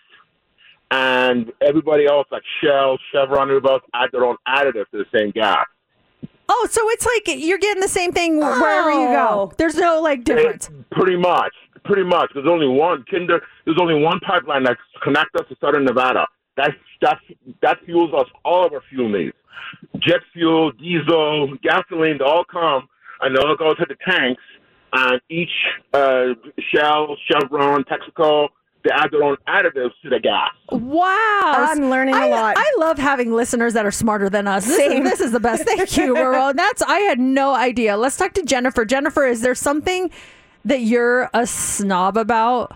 and everybody else like Shell, Chevron, everybody else add their own additive to the same gas. Oh, so it's like you're getting the same thing wherever you go. There's no like difference. Pretty much. There's only one pipeline that connects us to Southern Nevada. That fuels us all of our fuel needs. Jet fuel, diesel, gasoline, they all come and they all go to the tanks. And each Shell, Chevron, Texaco, they add their own additives to the gas. Wow. I'm learning a lot. I love having listeners that are smarter than us. This is the best. Thank you, Maron. I had no idea. Let's talk to Jennifer. Jennifer, is there something that you're a snob about?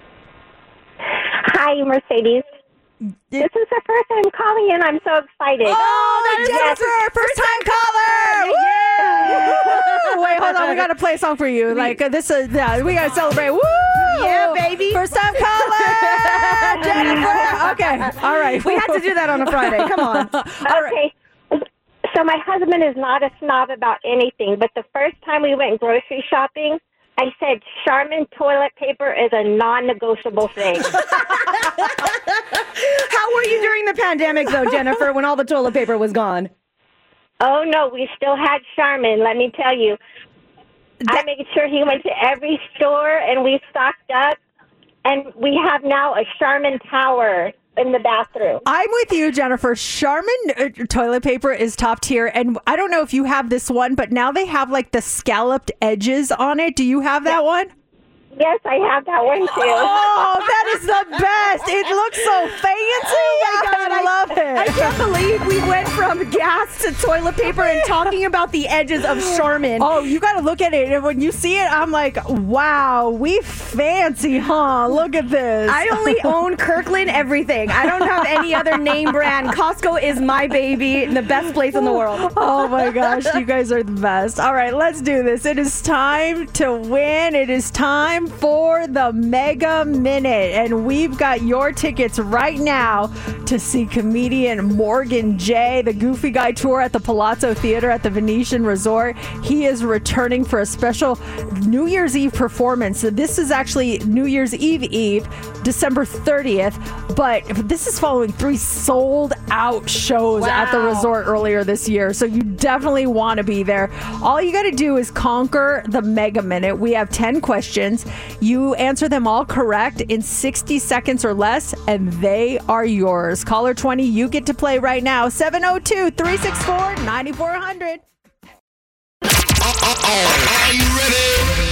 Hi, Mercedes. This is the first time calling in. I'm so excited. Oh, Jennifer, first time caller! Yeah. Wait, hold on. We got to play a song for you. Like this is we got to celebrate. Woo! Yeah, baby. First time caller, Jennifer. Okay, all right. We had to do that on a Friday. Come on. Okay. So my husband is not a snob about anything, but the first time we went grocery shopping, I said Charmin toilet paper is a non-negotiable thing. How were you during the pandemic, though, Jennifer, when all the toilet paper was gone? Oh, no, we still had Charmin, let me tell you. I made sure he went to every store, and we stocked up, and we have now a Charmin tower in the bathroom. I'm with you, Jennifer. Charmin toilet paper is top tier, and I don't know if you have this one, but now they have like the scalloped edges on it. Do you have that one? Yes, I have that one too. Oh, that is the best. It looks so fancy. Oh my God, I love it. I can't believe we went from gas to toilet paper and talking about the edges of Charmin. Oh, you got to look at it. And when you see it, I'm like, wow, we fancy, huh? Look at this. I only own Kirkland everything. I don't have any other name brand. Costco is my baby, the best place in the world. Oh my gosh, you guys are the best. All right, let's do this. It is time to win. It is time for the Mega Minute, and we've got your tickets right now to see comedian Morgan J. The Goofy Guy tour at the Palazzo Theater at the Venetian Resort. He is returning for a special New Year's Eve performance. So this is actually New Year's Eve, December 30th, but this is following 3 sold out shows at the resort earlier this year, so you definitely want to be there. All you got to do is conquer the Mega Minute. We have 10 questions. You answer them all correct in 60 seconds or less, and they are yours. Caller 20, you get to play right now. 702-364-9400. Are you ready?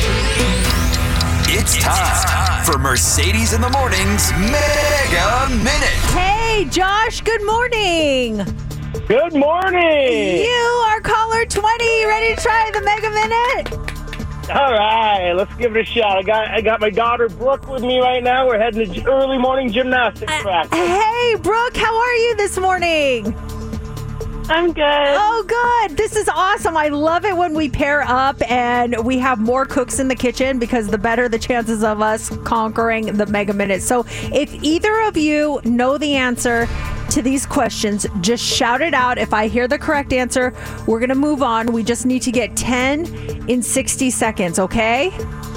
It's time for Mercedes in the Morning's Mega Minute. Hey, Josh, good morning. Good morning. You are caller 20. You ready to try the Mega Minute? All right, let's give it a shot. I got my daughter Brooke with me right now. We're heading to early morning gymnastics practice. Hey, Brooke, how are you this morning? I'm good. Oh, good. This is awesome. I love it when we pair up and we have more cooks in the kitchen, because the better the chances of us conquering the Mega Minute. So if either of you know the answer to these questions. Just shout it out. If I hear the correct answer, we're going to move on. We just need to get 10 in 60 seconds, okay?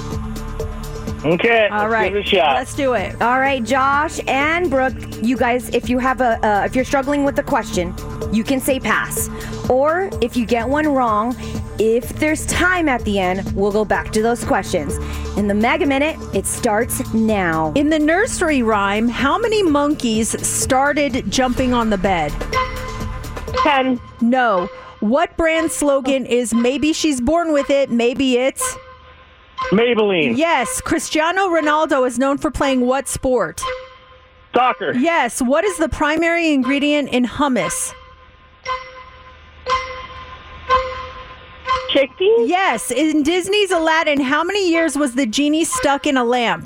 Okay. All right. Give it a shot. Let's do it. All right, Josh and Brooke, you guys, if you're struggling with the question, you can say pass. Or if you get one wrong, if there's time at the end, we'll go back to those questions. In the Mega Minute, it starts now. In the nursery rhyme, how many monkeys started jumping on the bed? 10. No. What brand slogan is maybe she's born with it, maybe it's... Maybelline. Yes. Cristiano Ronaldo is known for playing what sport? Soccer. Yes. What is the primary ingredient in hummus? Chickpeas? Yes. In Disney's Aladdin, how many years was the genie stuck in a lamp?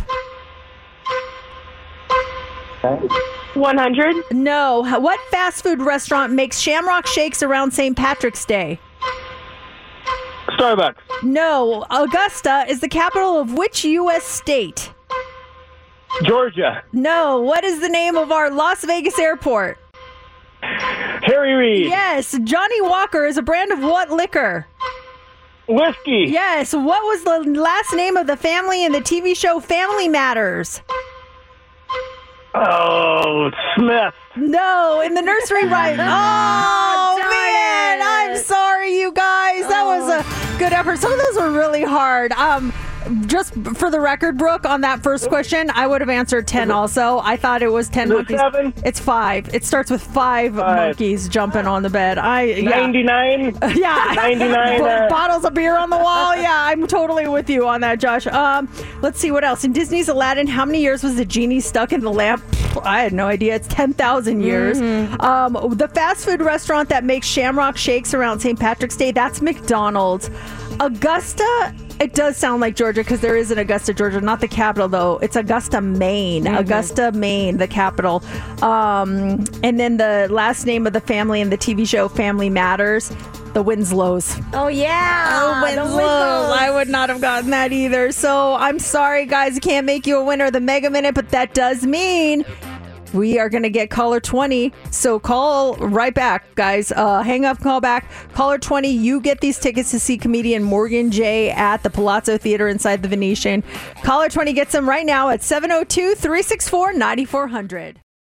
100. No. What fast food restaurant makes shamrock shakes around St. Patrick's Day? Starbucks. No. Augusta is the capital of which U.S. state? Georgia. No. What is the name of our Las Vegas airport? Harry Reid. Yes. Johnny Walker is a brand of what liquor? Whiskey. Yes. What was the last name of the family in the TV show Family Matters? Oh, Smith. No, in the nursery rhyme. Oh, man. I'm sorry, you guys. That was a good effort. Some of those were really hard. Just for the record, Brooke, on that first question, I would have answered 10 also. I thought it was 10 monkeys. 7? It's 5. It starts with 5 monkeys jumping on the bed. 99? Yeah. 99. Bottles of beer on the wall. Yeah, I'm totally with you on that, Josh. Let's see what else. In Disney's Aladdin, how many years was the genie stuck in the lamp? I had no idea. It's 10,000 years. The fast food restaurant that makes shamrock shakes around St. Patrick's Day, that's McDonald's. Augusta, it does sound like Georgia because there is an Augusta, Georgia. Not the capital, though. It's Augusta, Maine. Augusta, Maine, the capital. And then the last name of the family in the TV show Family Matters, the Winslows. Oh, yeah. The Winslows. I would not have gotten that either. So I'm sorry, guys. I can't make you a winner of the Mega Minute, but that does mean we are going to get caller 20. So call right back, guys. Hang up, call back. Caller 20, you get these tickets to see comedian Morgan Jay at the Palazzo Theater inside the Venetian. Caller 20 gets them right now at 702-364-9400.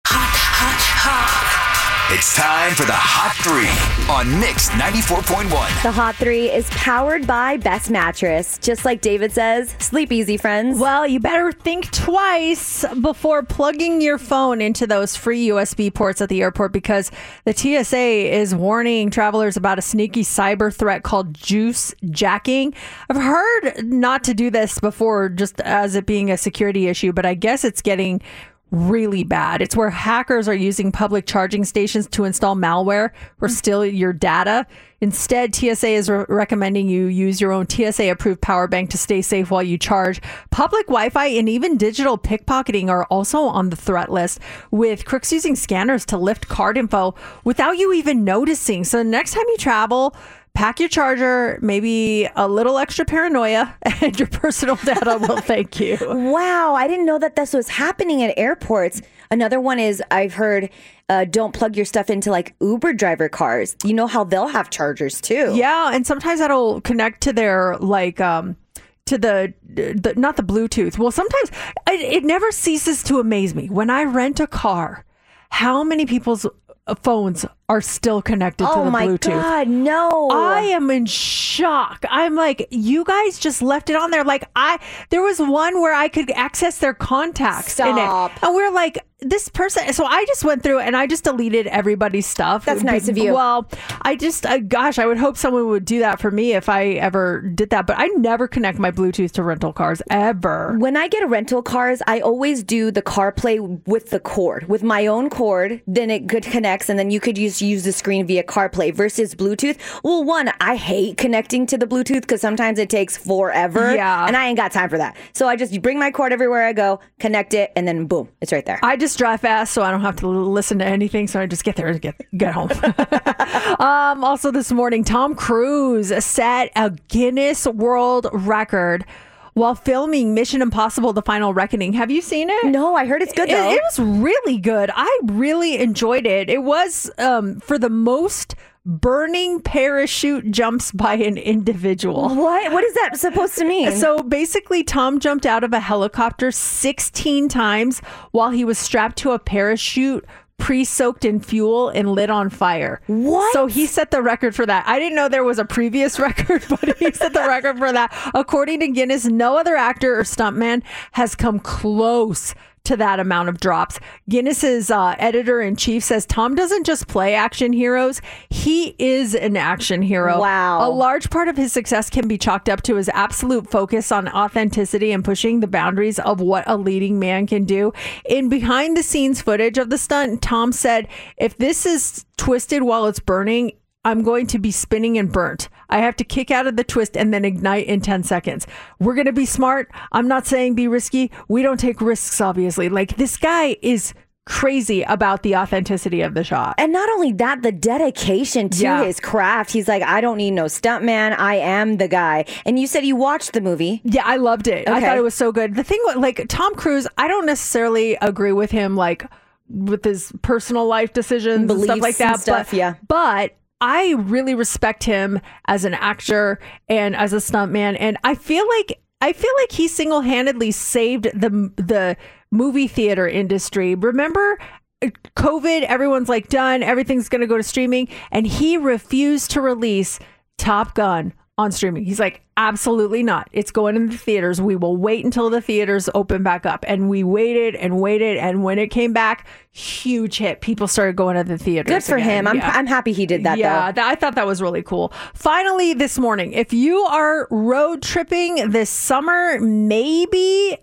It's time for the Hot 3 on Mix 94.1. The Hot 3 is powered by Best Mattress. Just like David says, sleep easy, friends. Well, you better think twice before plugging your phone into those free USB ports at the airport because the TSA is warning travelers about a sneaky cyber threat called juice jacking. I've heard not to do this before just as it being a security issue, but I guess it's getting really bad. It's where hackers are using public charging stations to install malware or steal your data. Instead, TSA is recommending you use your own TSA-approved power bank to stay safe while you charge. Public Wi-Fi and even digital pickpocketing are also on the threat list, with crooks using scanners to lift card info without you even noticing. So next time you travel, pack your charger, maybe a little extra paranoia, and your personal data will thank you. Wow, I didn't know that this was happening at airports. Another one is I've heard don't plug your stuff into like Uber driver cars. You know how they'll have chargers too. Yeah, and sometimes that'll connect to their like to the not the Bluetooth. Well, sometimes it never ceases to amaze me when I rent a car, how many people's phones are still connected to the Bluetooth. Oh my God, no. I am in shock. I'm like, you guys just left it on there. Like there was one where I could access their contacts in it. And we're like, this person. So I just went through and I just deleted everybody's stuff. That's nice of you. Well, I just, gosh, I would hope someone would do that for me if I ever did that. But I never connect my Bluetooth to rental cars ever. When I get rental cars, I always do the CarPlay with the cord, with my own cord. Then it connects and then you could use the screen via CarPlay versus Bluetooth. Well, one, I hate connecting to the Bluetooth because sometimes it takes forever. Yeah. And I ain't got time for that. So I just bring my cord everywhere I go, connect it, and then boom, it's right there. I just drive fast so I don't have to listen to anything. So I just get there and get home. Also this morning, Tom Cruise set a Guinness World Record while filming Mission Impossible: The Final Reckoning. Have you seen it? No, I heard it's good though. It was really good. I really enjoyed it. It was for the most burning parachute jumps by an individual. What is that supposed to mean? So basically, Tom jumped out of a helicopter 16 times while he was strapped to a parachute pre-soaked in fuel and lit on fire. What? So he set the record for that. I didn't know there was a previous record, but he set the record for that. According to Guinness, no other actor or stuntman has come close to that amount of drops. Guinness's editor-in-chief says Tom doesn't just play action heroes, he is an action hero. Wow. A large part of his success can be chalked up to his absolute focus on authenticity and pushing the boundaries of what a leading man can do. In behind-the-scenes footage of the stunt, Tom said, if this is twisted while it's burning, I'm going to be spinning and burnt. I have to kick out of the twist and then ignite in 10 seconds. We're going to be smart. I'm not saying be risky. We don't take risks, obviously. Like, this guy is crazy about the authenticity of the shot. And not only that, the dedication to his craft. He's like, I don't need no stuntman. I am the guy. And you said you watched the movie. Yeah, I loved it. I thought it was so good. The thing, like, Tom Cruise, I don't necessarily agree with him, like, with his personal life decisions and stuff like that. But I really respect him as an actor and as a stuntman, and I feel like he single-handedly saved the movie theater industry. Remember COVID? Everyone's like done. Everything's going to go to streaming, and he refused to release Top Gun on streaming. He's like, absolutely not. It's going in the theaters. We will wait until the theaters open back up. And we waited and waited. And when it came back, huge hit. People started going to the theaters. Good for him. I'm happy he did that, though. I thought that was really cool. Finally, this morning, if you are road tripping this summer, maybe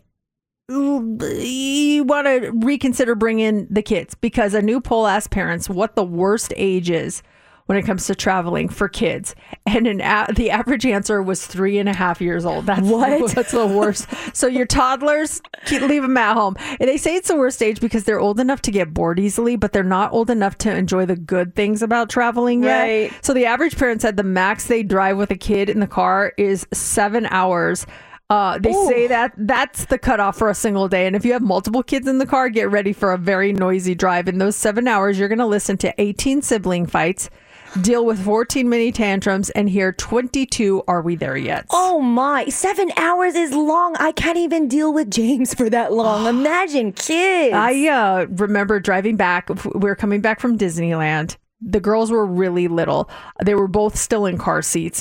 you want to reconsider bringing the kids, because a new poll asked parents what the worst age is when it comes to traveling for kids, and the average answer was 3.5 years old. That's the worst. So your toddlers, leave them at home. And they say it's the worst age because they're old enough to get bored easily, but they're not old enough to enjoy the good things about traveling yet. Right. So the average parent said the max they drive with a kid in the car is 7 hours. They say that's the cutoff for a single day. And if you have multiple kids in the car, get ready for a very noisy drive. In those 7 hours, you're going to listen to 18 sibling fights, deal with 14 mini tantrums, and hear 22 Are We There Yet? Oh my, 7 hours is long. I can't even deal with James for that long. Imagine kids. I remember driving back. We were coming back from Disneyland. The girls were really little. They were both still in car seats.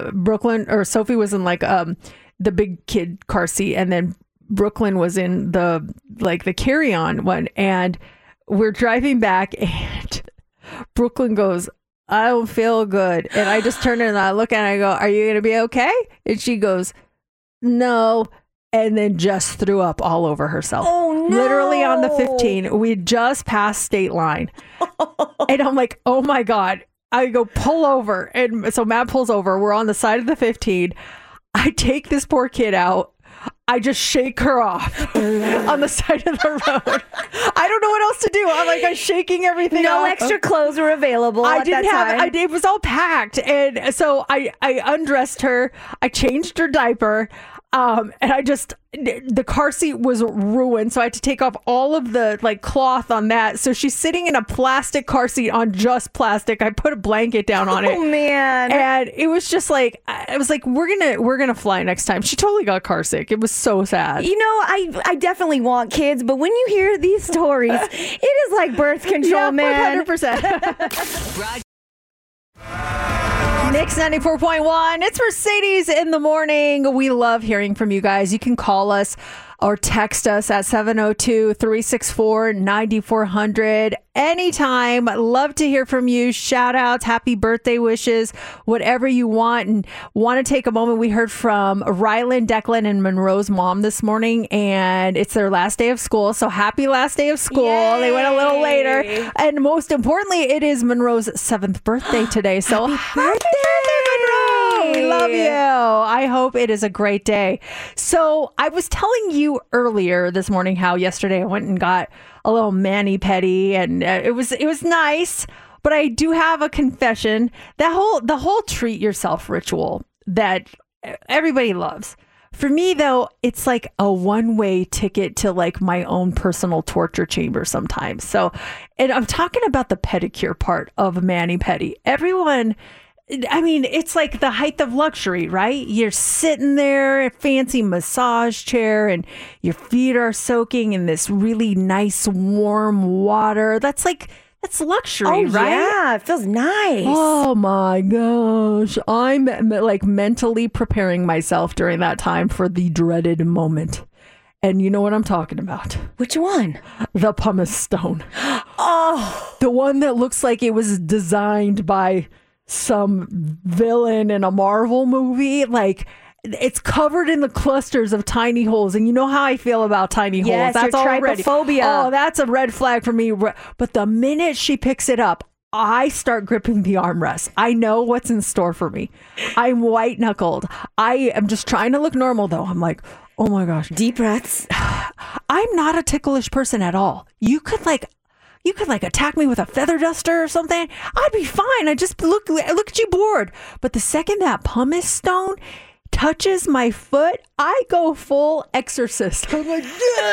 Sophie was in like the big kid car seat, and then Brooklyn was in the carry-on one. And we're driving back, and Brooklyn goes, I don't feel good. And I just turn and I look at her and I go, are you going to be okay? And she goes, no. And then just threw up all over herself. Oh, no. Literally on the 15. We just passed state line. And I'm like, oh my God. I go, pull over. And so Matt pulls over. We're on the side of the 15. I take this poor kid out. I just shake her off on the side of the road. I don't know what else to do. I'm shaking everything off. No extra clothes were available at that time. It was all packed. And so I undressed her. I changed her diaper. And the car seat was ruined. So I had to take off all of the cloth on that. So she's sitting in a plastic car seat on just plastic. I put a blanket down on it. Oh man. And it was just we're going to fly next time. She totally got car sick. It was so sad. You know, I definitely want kids, but when you hear these stories, it is like birth control, man. 100%. Mix 94.1. It's Mercedes in the morning. We love hearing from you guys. You can call us or text us at 702-364-9400 anytime. Love to hear from you. Shout outs, happy birthday wishes, whatever you want. And want to take a moment. We heard from Rylan, Declan, and Monroe's mom this morning, and it's their last day of school. So happy last day of school. Yay. They went a little later. And most importantly, it is Monroe's 7th birthday today. So happy birthday, Monroe. We love you. I hope it is a great day. So I was telling you earlier this morning how yesterday I went and got a little mani-pedi, and it was nice. But I do have a confession. The whole treat yourself ritual that everybody loves. For me, though, it's like a one-way ticket to like my own personal torture chamber sometimes. So, and I'm talking about the pedicure part of mani-pedi. Everyone, I mean, it's like the height of luxury, right? You're sitting there, a fancy massage chair, and your feet are soaking in this really nice warm water. That's luxury, right? Yeah, it feels nice. Oh my gosh. I'm like mentally preparing myself during that time for the dreaded moment. And you know what I'm talking about. Which one? The pumice stone. Oh. The one that looks like it was designed by some villain in a Marvel movie. Like, it's covered in the clusters of tiny holes, and you know how I feel about tiny holes. Yes, That's your already trypophobia. Oh, that's a red flag for me. But the minute she picks it up, I start gripping the armrest. I know what's in store for me. I'm white knuckled. I am just trying to look normal, though. I'm like, oh my gosh, deep breaths. I'm not a ticklish person at all. You could attack me with a feather duster or something. I'd be fine. I just look at you bored. But the second that pumice stone touches my foot, I go full exorcist. I'm like,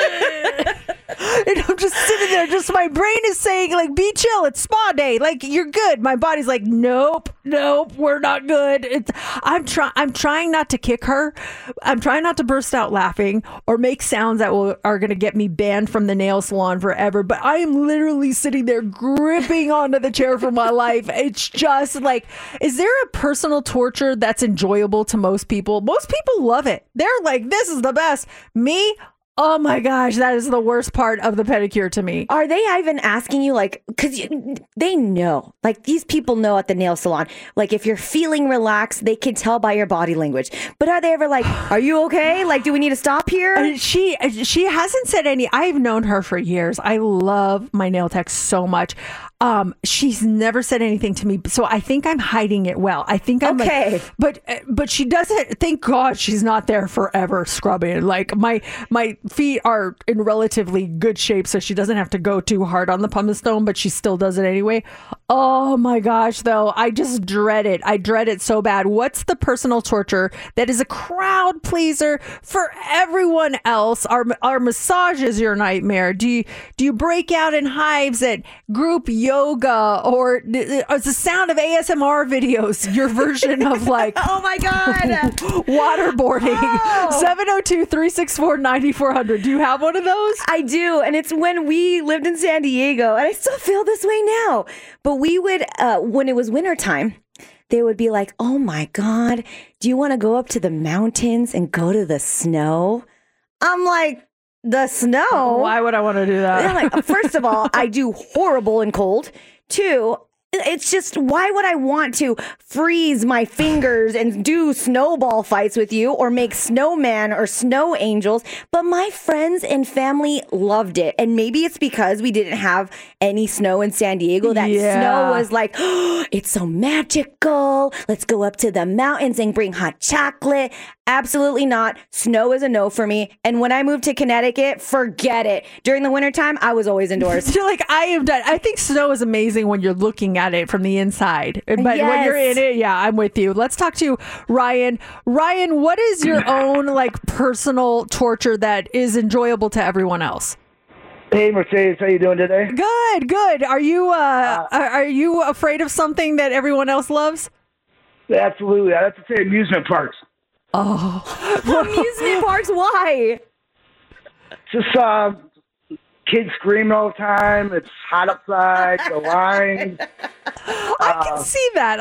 and I'm just sitting there, just my brain is saying, like, be chill, it's spa day, like, you're good. My body's like, nope, we're not good. I'm trying not to kick her. I'm trying not to burst out laughing or make sounds that are going to get me banned from the nail salon forever. But I am literally sitting there gripping onto the chair for my life. It's just like, is there a personal torture that's enjoyable to most people? Most people love it. They're like, this is the best. Me, oh my gosh, that is the worst part of the pedicure to me. Are they even asking you, like, because they know, like, these people know at the nail salon, like, if you're feeling relaxed, they can tell by your body language. But are they ever like, are you okay? Like, do we need to stop here? She hasn't said any. I've known her for years. I love my nail tech so much. She's never said anything to me, so I think I'm hiding it well. I think I'm okay, but she doesn't. Thank God she's not there forever scrubbing. Like my feet are in relatively good shape, so she doesn't have to go too hard on the pumice stone, but she still does it anyway. Oh my gosh, though, I just dread it. I dread it so bad. What's the personal torture that is a crowd pleaser for everyone else? Our massage is your nightmare. Do you break out in hives at group yoga, or it's the sound of ASMR videos, your version of like oh my god, waterboarding? 702-364-9400. Do you have one of those? I do, and it's when we lived in San Diego, and I still feel this way now. But we would, when it was wintertime, they would be like, oh my god, do you want to go up to the mountains and go to the snow? I'm like, the snow? Why would I want to do that? Like, first of all, I do horrible in cold. Two, it's just, why would I want to freeze my fingers and do snowball fights with you or make snowman or snow angels? But my friends and family loved it. And maybe it's because we didn't have any snow in San Diego. That snow was like, oh, it's so magical. Let's go up to the mountains and bring hot chocolate. Absolutely not. Snow is a no for me. And when I moved to Connecticut, forget it. During the wintertime, I was always indoors. You're like, I am done. I think snow is amazing when you're looking at it from the inside. But when you're in it, yeah, I'm with you. Let's talk to Ryan. Ryan, what is your own like personal torture that is enjoyable to everyone else? Hey, Mercedes, how you doing today? Good. Are you afraid of something that everyone else loves? Absolutely. I have to say amusement parks. Oh. Amusement parks? Why? Just kids screaming all the time. It's hot outside. The line. I can see that.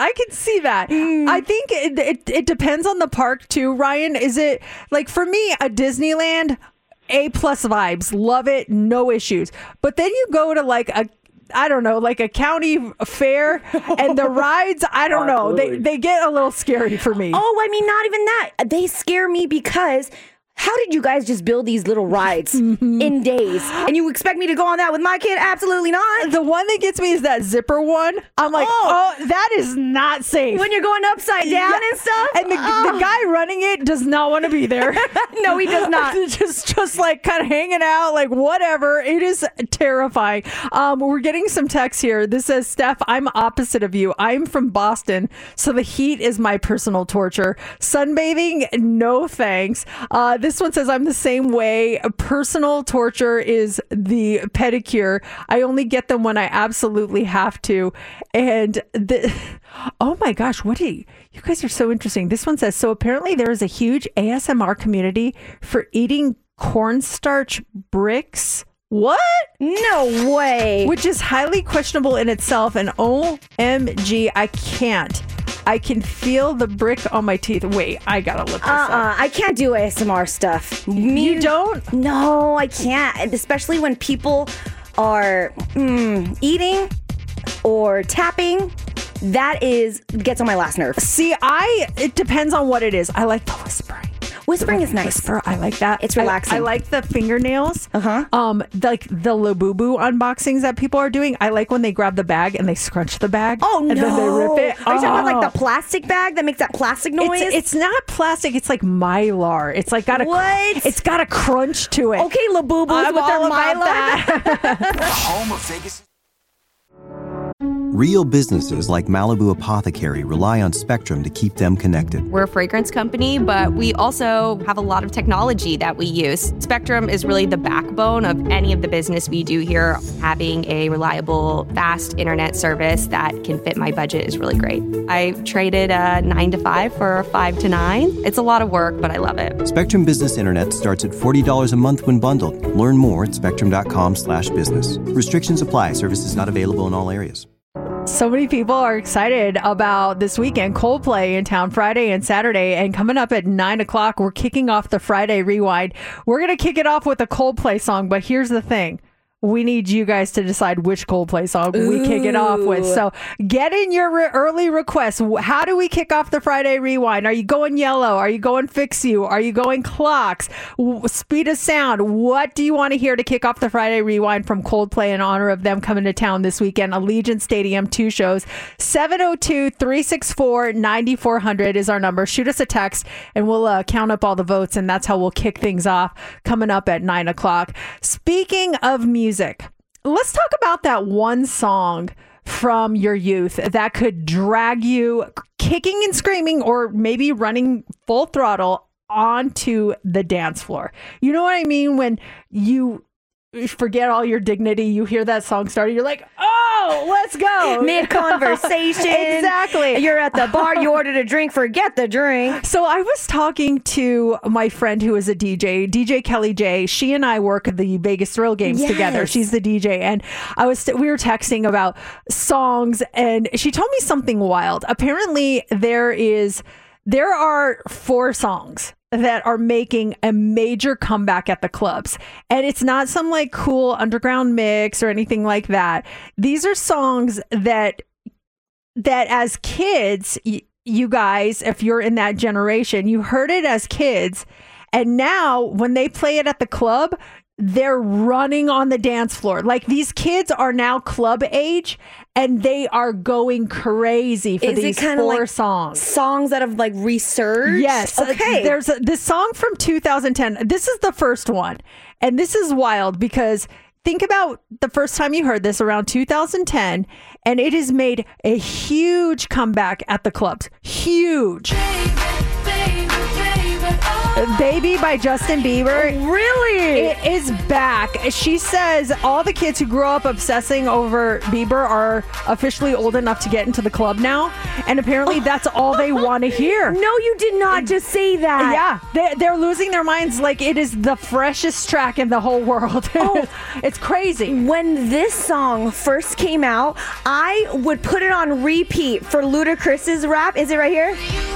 I think it depends on the park too, Ryan. Is it like, for me, a Disneyland, A+ vibes, love it, no issues. But then you go to like a county fair, and the rides, I don't know, they get a little scary for me. Oh, I mean, not even that. They scare me because how did you guys just build these little rides in days? And you expect me to go on that with my kid? Absolutely not. The one that gets me is that zipper one. I'm like, oh that is not safe. When you're going upside down and stuff. And the guy running it does not want to be there. No, he does not. just like kind of hanging out, like whatever. It is terrifying. We're getting some texts here. This says, Steph, I'm opposite of you. I'm from Boston, so the heat is my personal torture. Sunbathing, no thanks. This one says, I'm the same way. Personal torture is the pedicure. I only get them when I absolutely have to. And oh my gosh, you guys are so interesting. This one says, so apparently there is a huge ASMR community for eating cornstarch bricks. What? No way. Which is highly questionable in itself. And OMG, I can't. I can feel the brick on my teeth. Wait, I gotta look this up. I can't do ASMR stuff. You don't? No, I can't. And especially when people are eating or tapping. That gets on my last nerve. See, it depends on what it is. I like the whispering. Whispering is nice. Whisper, I like that. It's relaxing. I like the fingernails. Like the Labubu unboxings that people are doing. I like when they grab the bag and they scrunch the bag. Oh, and then they rip it. Are you talking about like the plastic bag that makes that plastic noise? It's not plastic. It's like Mylar. It's like it's got a crunch to it. Okay, Labubus with their Mylar. Home of Vegas. Real businesses like Malibu Apothecary rely on Spectrum to keep them connected. We're a fragrance company, but we also have a lot of technology that we use. Spectrum is really the backbone of any of the business we do here. Having a reliable, fast internet service that can fit my budget is really great. I traded a 9 to 5 for a 5 to 9. It's a lot of work, but I love it. Spectrum Business Internet starts at $40 a month when bundled. Learn more at spectrum.com/business. Restrictions apply. Services not available in all areas. So many people are excited about this weekend. Coldplay in town Friday and Saturday. And coming up at 9 o'clock, we're kicking off the Friday Rewind. We're going to kick it off with a Coldplay song. But here's the thing. We need you guys to decide which Coldplay song we kick it off with. So get in your early requests. How do we kick off the Friday Rewind? Are you going Yellow? Are you going Fix You? Are you going Clocks? Speed of Sound? What do you want to hear to kick off the Friday Rewind from Coldplay in honor of them coming to town this weekend? Allegiant Stadium, 2 shows. 702-364-9400 is our number. Shoot us a text and we'll count up all the votes, and that's how we'll kick things off coming up at 9 o'clock. Speaking of music, let's talk about that one song from your youth that could drag you kicking and screaming or maybe running full throttle onto the dance floor. You know what I mean? When you forget all your dignity, you hear that song start, you're like, oh, let's go. Mid-conversation. Exactly. You're at the bar, you ordered a drink, forget the drink. So I was talking to my friend who is a DJ Kelly J. She and I work at the Vegas Thrill Games together. She's the DJ. And we were texting about songs, and she told me something wild. Apparently there are 4 songs that are making a major comeback at the clubs. And it's not some like cool underground mix or anything like that. These are songs that as kids, you guys, if you're in that generation, you heard it as kids. And now when they play it at the club, they're running on the dance floor. Like, these kids are now club age and they are going crazy for these 4 songs. Songs that have like resurged? Yes. Okay. There's this song from 2010. This is the first one. And this is wild because think about the first time you heard this around 2010, and it has made a huge comeback at the clubs. Huge. Baby by Justin Bieber. Really? It is back. She says all the kids who grew up obsessing over Bieber are officially old enough to get into the club now. And apparently that's all they want to hear. No, you did not just say that. Yeah. They're losing their minds like it is the freshest track in the whole world. It's crazy. When this song first came out, I would put it on repeat for Ludacris's rap. Is it right here?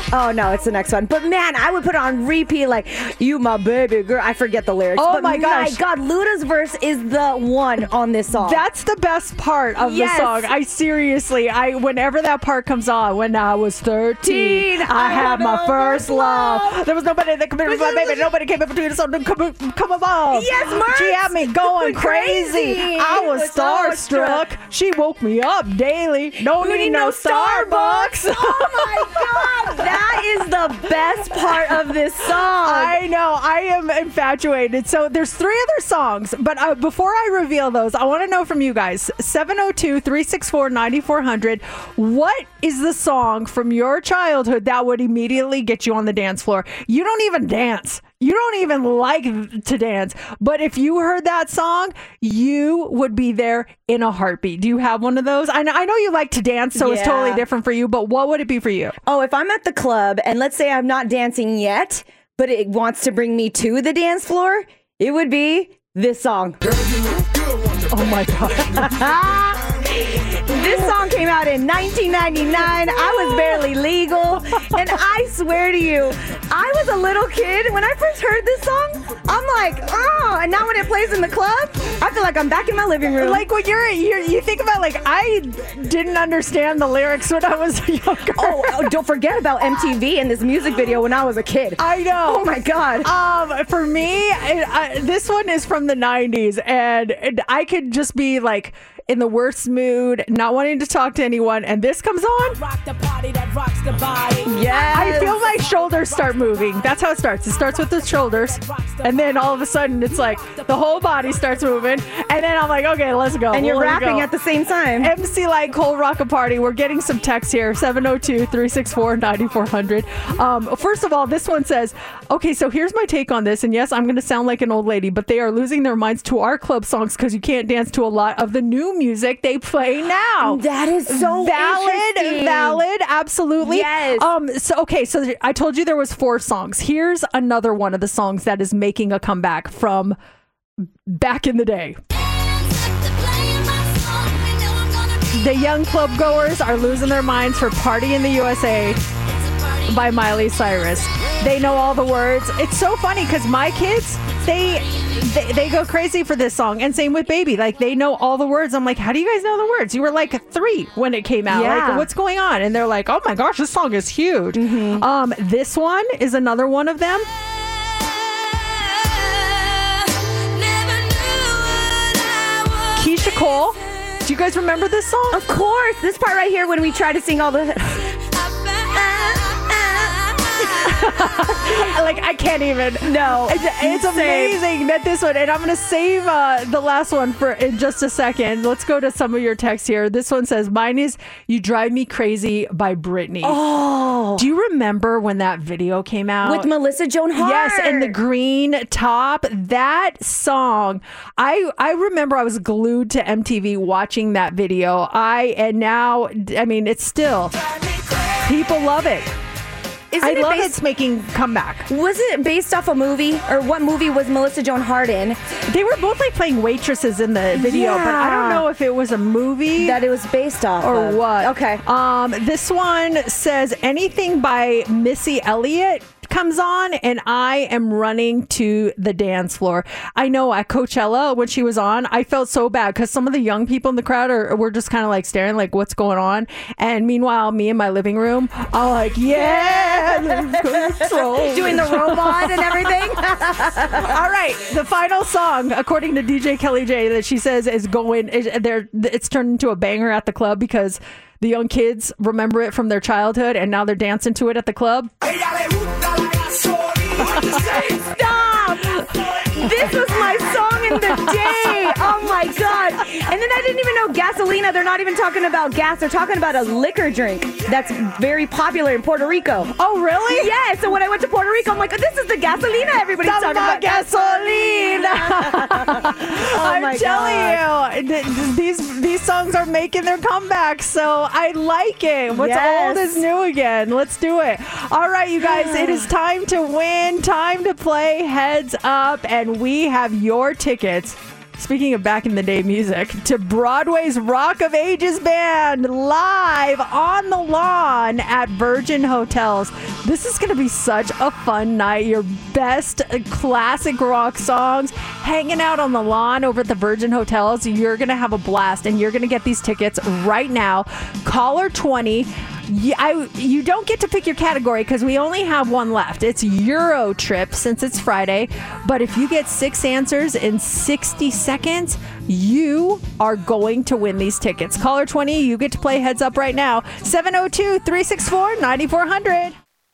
Oh, no, it's the next one. But man, I would put it on repeat like, you my baby girl. I forget the lyrics. Oh but my gosh. My God, Luda's verse is the one on this song. That's the best part of the song. I seriously, whenever that part comes on, when I was 13, I had my first love. There was nobody that could be my baby. Nobody came in between us. So come above. Yes, Merce. She had me going crazy. I was starstruck. She woke me up daily. No need no Starbucks. Oh my God. That is the best part of this song. I know. I am infatuated. So there's 3 other songs, but before I reveal those, I want to know from you guys, 702-364-9400, what is the song from your childhood that would immediately get you on the dance floor? You don't even dance. You don't even like to dance. But if you heard that song, you would be there in a heartbeat. Do you have one of those? I know you like to dance, so it's totally different for you, but what would it be for you? Oh, if I'm at the club and let's say I'm not dancing yet, but it wants to bring me to the dance floor, it would be this song. Oh my God. This song came out in 1999. I was barely legal. And I swear to you, I was a little kid. When I first heard this song, I'm like, oh. And now when it plays in the club, I feel like I'm back in my living room. Like when you think about, like, I didn't understand the lyrics when I was younger. Oh, don't forget about MTV and this music video when I was a kid. I know. Oh my God. For me, this one is from the 90s, and I could just be like in the worst mood, not wanting to talk to anyone, and this comes on. Yes. I feel my shoulders start moving. That's how it starts. It starts with the shoulders, and then all of a sudden it's like the whole body starts moving, and then I'm like, okay, let's go. And you're rapping at the same time. MC Light, Cole Rock a Party. We're getting some texts here, 702-364-9400. First of all, this one says, okay, so here's my take on this, and yes, I'm going to sound like an old lady, but they are losing their minds to our club songs because you can't dance to a lot of the new music they play now. That is so valid, absolutely. Yes. So I told you there was 4 songs. Here's another one of the songs that is making a comeback from back in the day. The young club goers are losing their minds for Party in the USA by Miley Cyrus. They know all the words. It's so funny because my kids, they go crazy for this song, and same with Baby. Like, they know all the words. I'm like, how do you guys know the words? You were like 3 when it came out. Yeah. Like, what's going on? And they're like, oh my gosh, this song is huge. Mm-hmm. This one is another one of them. Keisha Cole. Do you guys remember this song? Of course. This part right here when we try to sing all the... Like, I can't even. No. It's amazing that this one, and I'm going to save the last one for in just a second. Let's go to some of your texts here. This one says, mine is You Drive Me Crazy by Britney. Oh. Do you remember when that video came out? With Melissa Joan Hart. Yes, and the green top. That song, I remember I was glued to MTV watching that video. It's still, people love it. I love it's making comeback. Was it based off a movie? Or what movie was Melissa Joan Hart in? They were both like playing waitresses in the video, but I don't know if it was a movie that it was based off or of. what. Okay. This one says anything by Missy Elliott comes on and I am running to the dance floor. I know at Coachella when she was on, I felt so bad because some of the young people in the crowd were just kind of like staring like what's going on, and meanwhile me in my living room, I'm like, yeah, doing the robot and everything. All right, the final song according to DJ Kelly J that she says is it's turned into a banger at the club because the young kids remember it from their childhood and now they're dancing to it at the club. Stop! This was my song in the day. Oh my God. And then I didn't even know Gasolina. They're not even talking about gas. They're talking about a liquor drink that's very popular in Puerto Rico. Oh, really? Yeah. So when I went to Puerto Rico, I'm like, this is the Gasolina everybody's talking about. Gasolina. I'm telling you, these songs are making their comeback, so I like it. What's old is new again. Let's do it. All right, you guys, it is time to win, time to play Heads Up, and we have your tickets speaking of back in the day music, to Broadway's Rock of Ages band live on the lawn at Virgin Hotels. This is going to be such a fun night. Your best classic rock songs hanging out on the lawn over at the Virgin Hotels. You're going to have a blast, and you're going to get these tickets right now. Caller 20. You don't get to pick your category because we only have one left. It's Euro Trip since it's Friday. But if you get 6 answers in 60 seconds, you are going to win these tickets. Caller 20, you get to play Heads Up right now. 702-364-9400.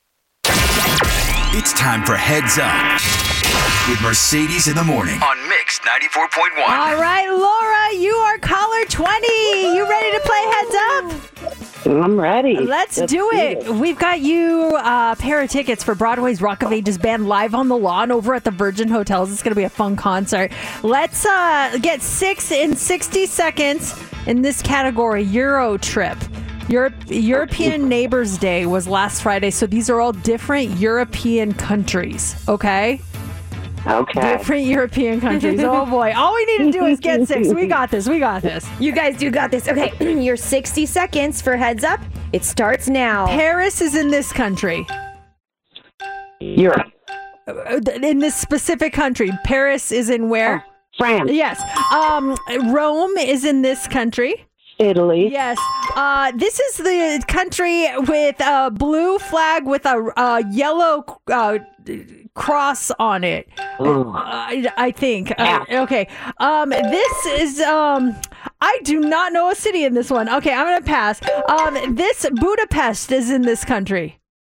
It's time for Heads Up with Mercedes in the Morning on Mix 94.1. All right, Laura, you are caller 20. You ready to play Heads Up? I'm ready. Let's do it. We've got you a pair of tickets for Broadway's Rock of Ages band live on the lawn over at the Virgin Hotels. It's going to be a fun concert. Let's get 6 in 60 seconds in this category, Euro Trip. European Neighbors Day was last Friday, so these are all different European countries, okay? Okay. Different European countries. Oh, boy. All we need to do is get 6. We got this. We got this. You guys do got this. Okay, your 60 seconds for Heads Up. It starts now. Paris is in this country. Europe. In this specific country. Paris is in where? France. Yes. Rome is in this country. Italy. Yes. This is the country with a blue flag with a yellow cross on it. I think. Okay. This is I do not know a city in this one. Okay, I'm gonna pass. This Budapest is in this country.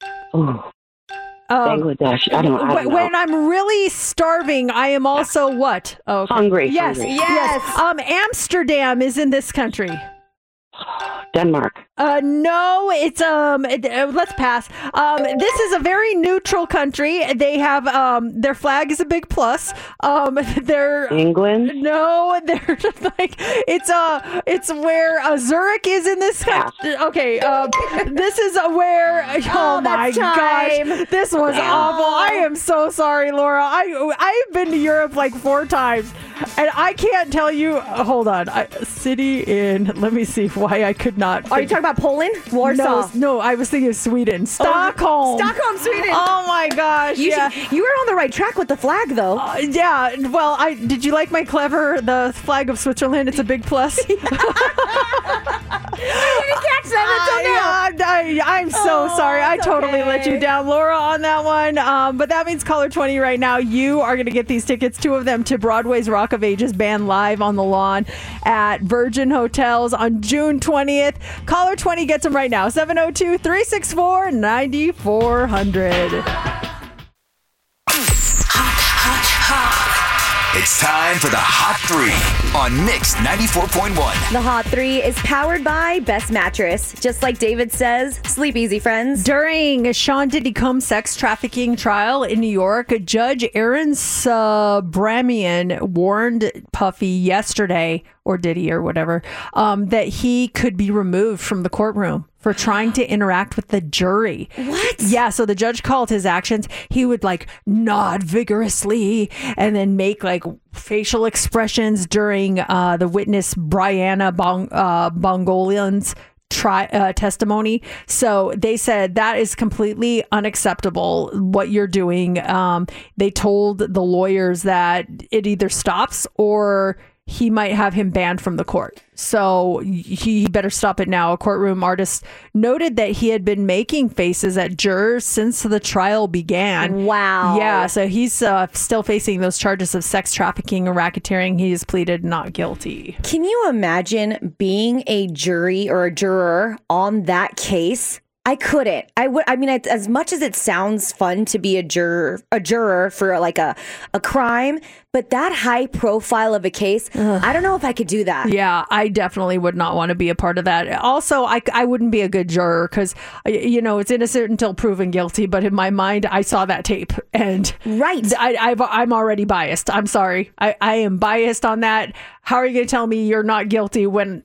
Bangladesh. I don't know. When I'm really starving, I am also what? Oh, okay. Hungry. Yes. Hungry. Yes. Amsterdam is in this country. Denmark. No, it's let's pass. This is a very neutral country. They have their flag is a big plus. They're England. No, they're like it's where Zurich is in this country. Okay, this is where oh my gosh, this was awful. I am so sorry, Laura. I've been to Europe like 4 times. And I can't tell you. Hold on, city in. Let me see why I could not. Are you talking about Poland? Warsaw. No, I was thinking of Sweden. Stockholm. Stockholm, Sweden. Oh my gosh. You were on the right track with the flag, though. Yeah. Well, did you like my the flag of Switzerland? It's a big plus. I didn't catch that until now. I'm so sorry. I totally let you down, Laura, on that one. But that means caller 20 right now. You are going to get these tickets, 2 of them, to Broadway's Rock of Ages band live on the lawn at Virgin Hotels on June 20th. Caller 20 gets them right now. 702-364-9400. It's time for the Hot 3 on Mix 94.1. The Hot 3 is powered by Best Mattress. Just like David says, sleep easy, friends. During Sean Diddy Combs' sex trafficking trial in New York, Judge Aaron Sabramian warned Puffy yesterday, or Diddy or whatever, that he could be removed from the courtroom for trying to interact with the jury. What? Yeah, so the judge called his actions. He would nod vigorously and then make facial expressions during the witness Brianna Bongolian's testimony. So they said that is completely unacceptable what you're doing. They told the lawyers that it either stops or he might have him banned from the court. So he better stop it now. A courtroom artist noted that he had been making faces at jurors since the trial began. Wow. Yeah, so he's still facing those charges of sex trafficking and racketeering. He has pleaded not guilty. Can you imagine being a jury or a juror on that case? I couldn't. I mean, as much as it sounds fun to be a juror for a crime, but that high profile of a case, I don't know if I could do that. Yeah, I definitely would not want to be a part of that. Also, I wouldn't be a good juror because, it's innocent until proven guilty. But in my mind, I saw that tape and right. I'm already biased. I'm sorry. I am biased on that. How are you going to tell me you're not guilty when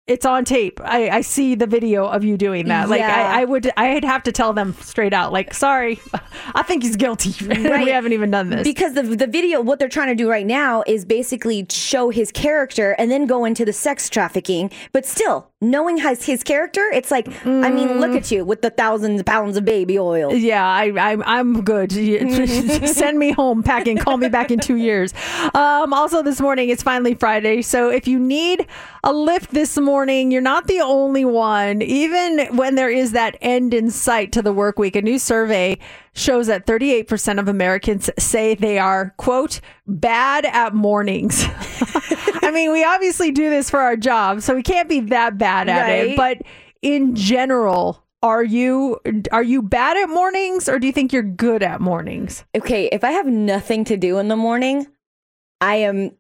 it's on tape. I see the video of you doing that. Like Yeah. I'd have to tell them straight out, like, sorry, I think he's guilty. Right. We haven't even done this. Because the video, what they're trying to do right now is basically show his character and then go into the sex trafficking. But still, knowing his character, it's like, I mean, look at you with the thousands of pounds of baby oil. Yeah, I'm good. Send me home packing. Call me back in 2 years. Also this morning, it's finally Friday. So if you need a lift this morning, you're not the only one. Even when there is that end in sight to the work week, a new survey shows that 38% of Americans say they are, quote, bad at mornings. I mean, we obviously do this for our job, so we can't be that bad at it. But in general, are you bad at mornings, or do you think you're good at mornings? Okay, if I have nothing to do in the morning, I am.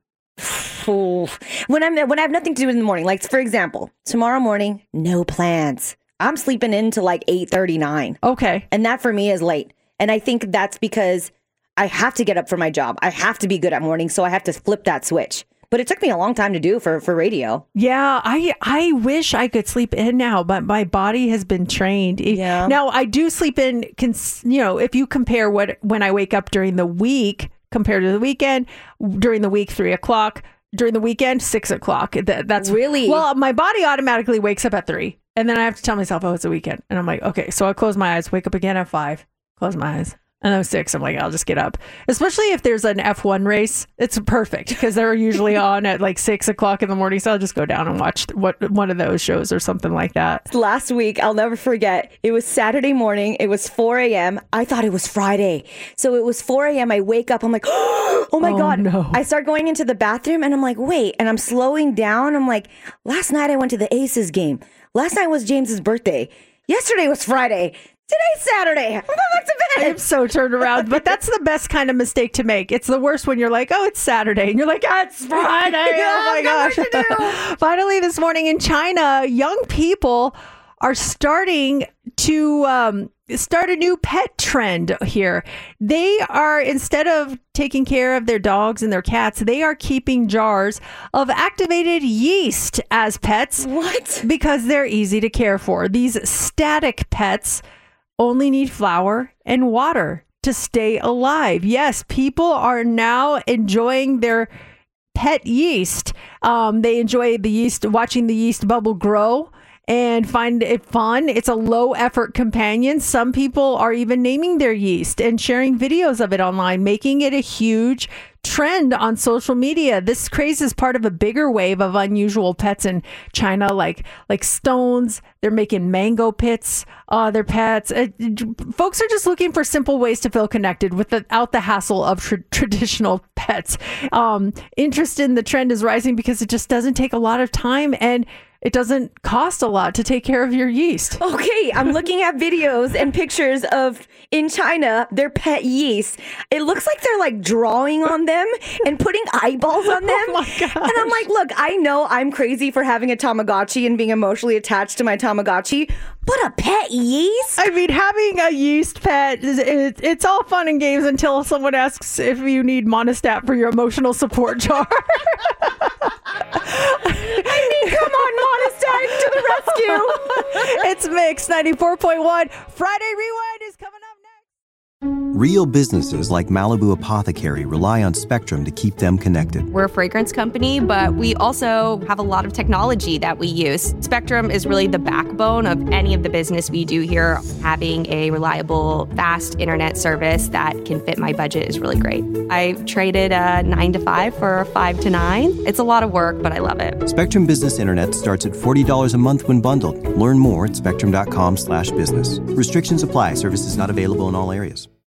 When I have nothing to do in the morning, like for example, tomorrow morning, no plans. I'm sleeping into like 8:39. Okay, and that for me is late. And I think that's because I have to get up for my job. I have to be good at mornings, so I have to flip that switch. But it took me a long time to do for radio. Yeah, I wish I could sleep in now, but my body has been trained. Yeah. Now, I do sleep in, if you compare when I wake up during the week compared to the weekend, during the week, 3 o'clock, during the weekend, 6 o'clock. That's really, well, my body automatically wakes up at 3. And then I have to tell myself, oh, it's a weekend. And I'm like, okay, so I close my eyes, wake up again at 5, close my eyes. And then 6, I'm like, I'll just get up. Especially if there's an F1 race, it's perfect because they're usually on at like 6 o'clock in the morning. So I'll just go down and watch one of those shows or something like that. Last week, I'll never forget. It was Saturday morning. It was 4 a.m. I thought it was Friday. So it was 4 a.m. I wake up. I'm like, oh my God. No. I start going into the bathroom and I'm like, wait. And I'm slowing down. I'm like, last night I went to the Aces game. Last night was James's birthday. Yesterday was Friday. Today's Saturday. I'm going back to bed. I'm so turned around, but that's the best kind of mistake to make. It's the worst when you're like, oh, it's Saturday. And you're like, oh, it's Friday. Oh my gosh. Finally, this morning in China, young people are starting to start a new pet trend here. They are, instead of taking care of their dogs and their cats, they are keeping jars of activated yeast as pets. What? Because they're easy to care for. These static pets only need flour and water to stay alive. Yes, people are now enjoying their pet yeast. They enjoy the yeast, watching the yeast bubble grow, and find it fun. It's a low effort companion. Some people are even naming their yeast and sharing videos of it online, making it a huge trend on social media. This craze is part of a bigger wave of unusual pets in China, like stones. They're making mango pits. Their pets. Folks are just looking for simple ways to feel connected without the hassle of traditional pets. Interest in the trend is rising because it just doesn't take a lot of time and it doesn't cost a lot to take care of your yeast. Okay, I'm looking at videos and pictures of, in China, their pet yeast. It looks like they're like drawing on them and putting eyeballs on them. Oh my gosh. And I'm like, look, I know I'm crazy for having a Tamagotchi and being emotionally attached to my Tamagotchi, but a pet yeast? I mean, having a yeast pet, it's all fun and games until someone asks if you need Monistat for your emotional support jar. I mean, come on, Monistat, to the rescue. It's Mix 94.1. Friday Rewind is coming up next. Real businesses like Malibu Apothecary rely on Spectrum to keep them connected. We're a fragrance company, but we also have a lot of technology that we use. Spectrum is really the backbone of any of the business we do here. Having a reliable, fast internet service that can fit my budget is really great. I traded a 9 to 5 for a 5 to 9. It's a lot of work, but I love it. Spectrum Business Internet starts at $40 a month when bundled. Learn more at spectrum.com/business. Restrictions apply. Services not available in all areas.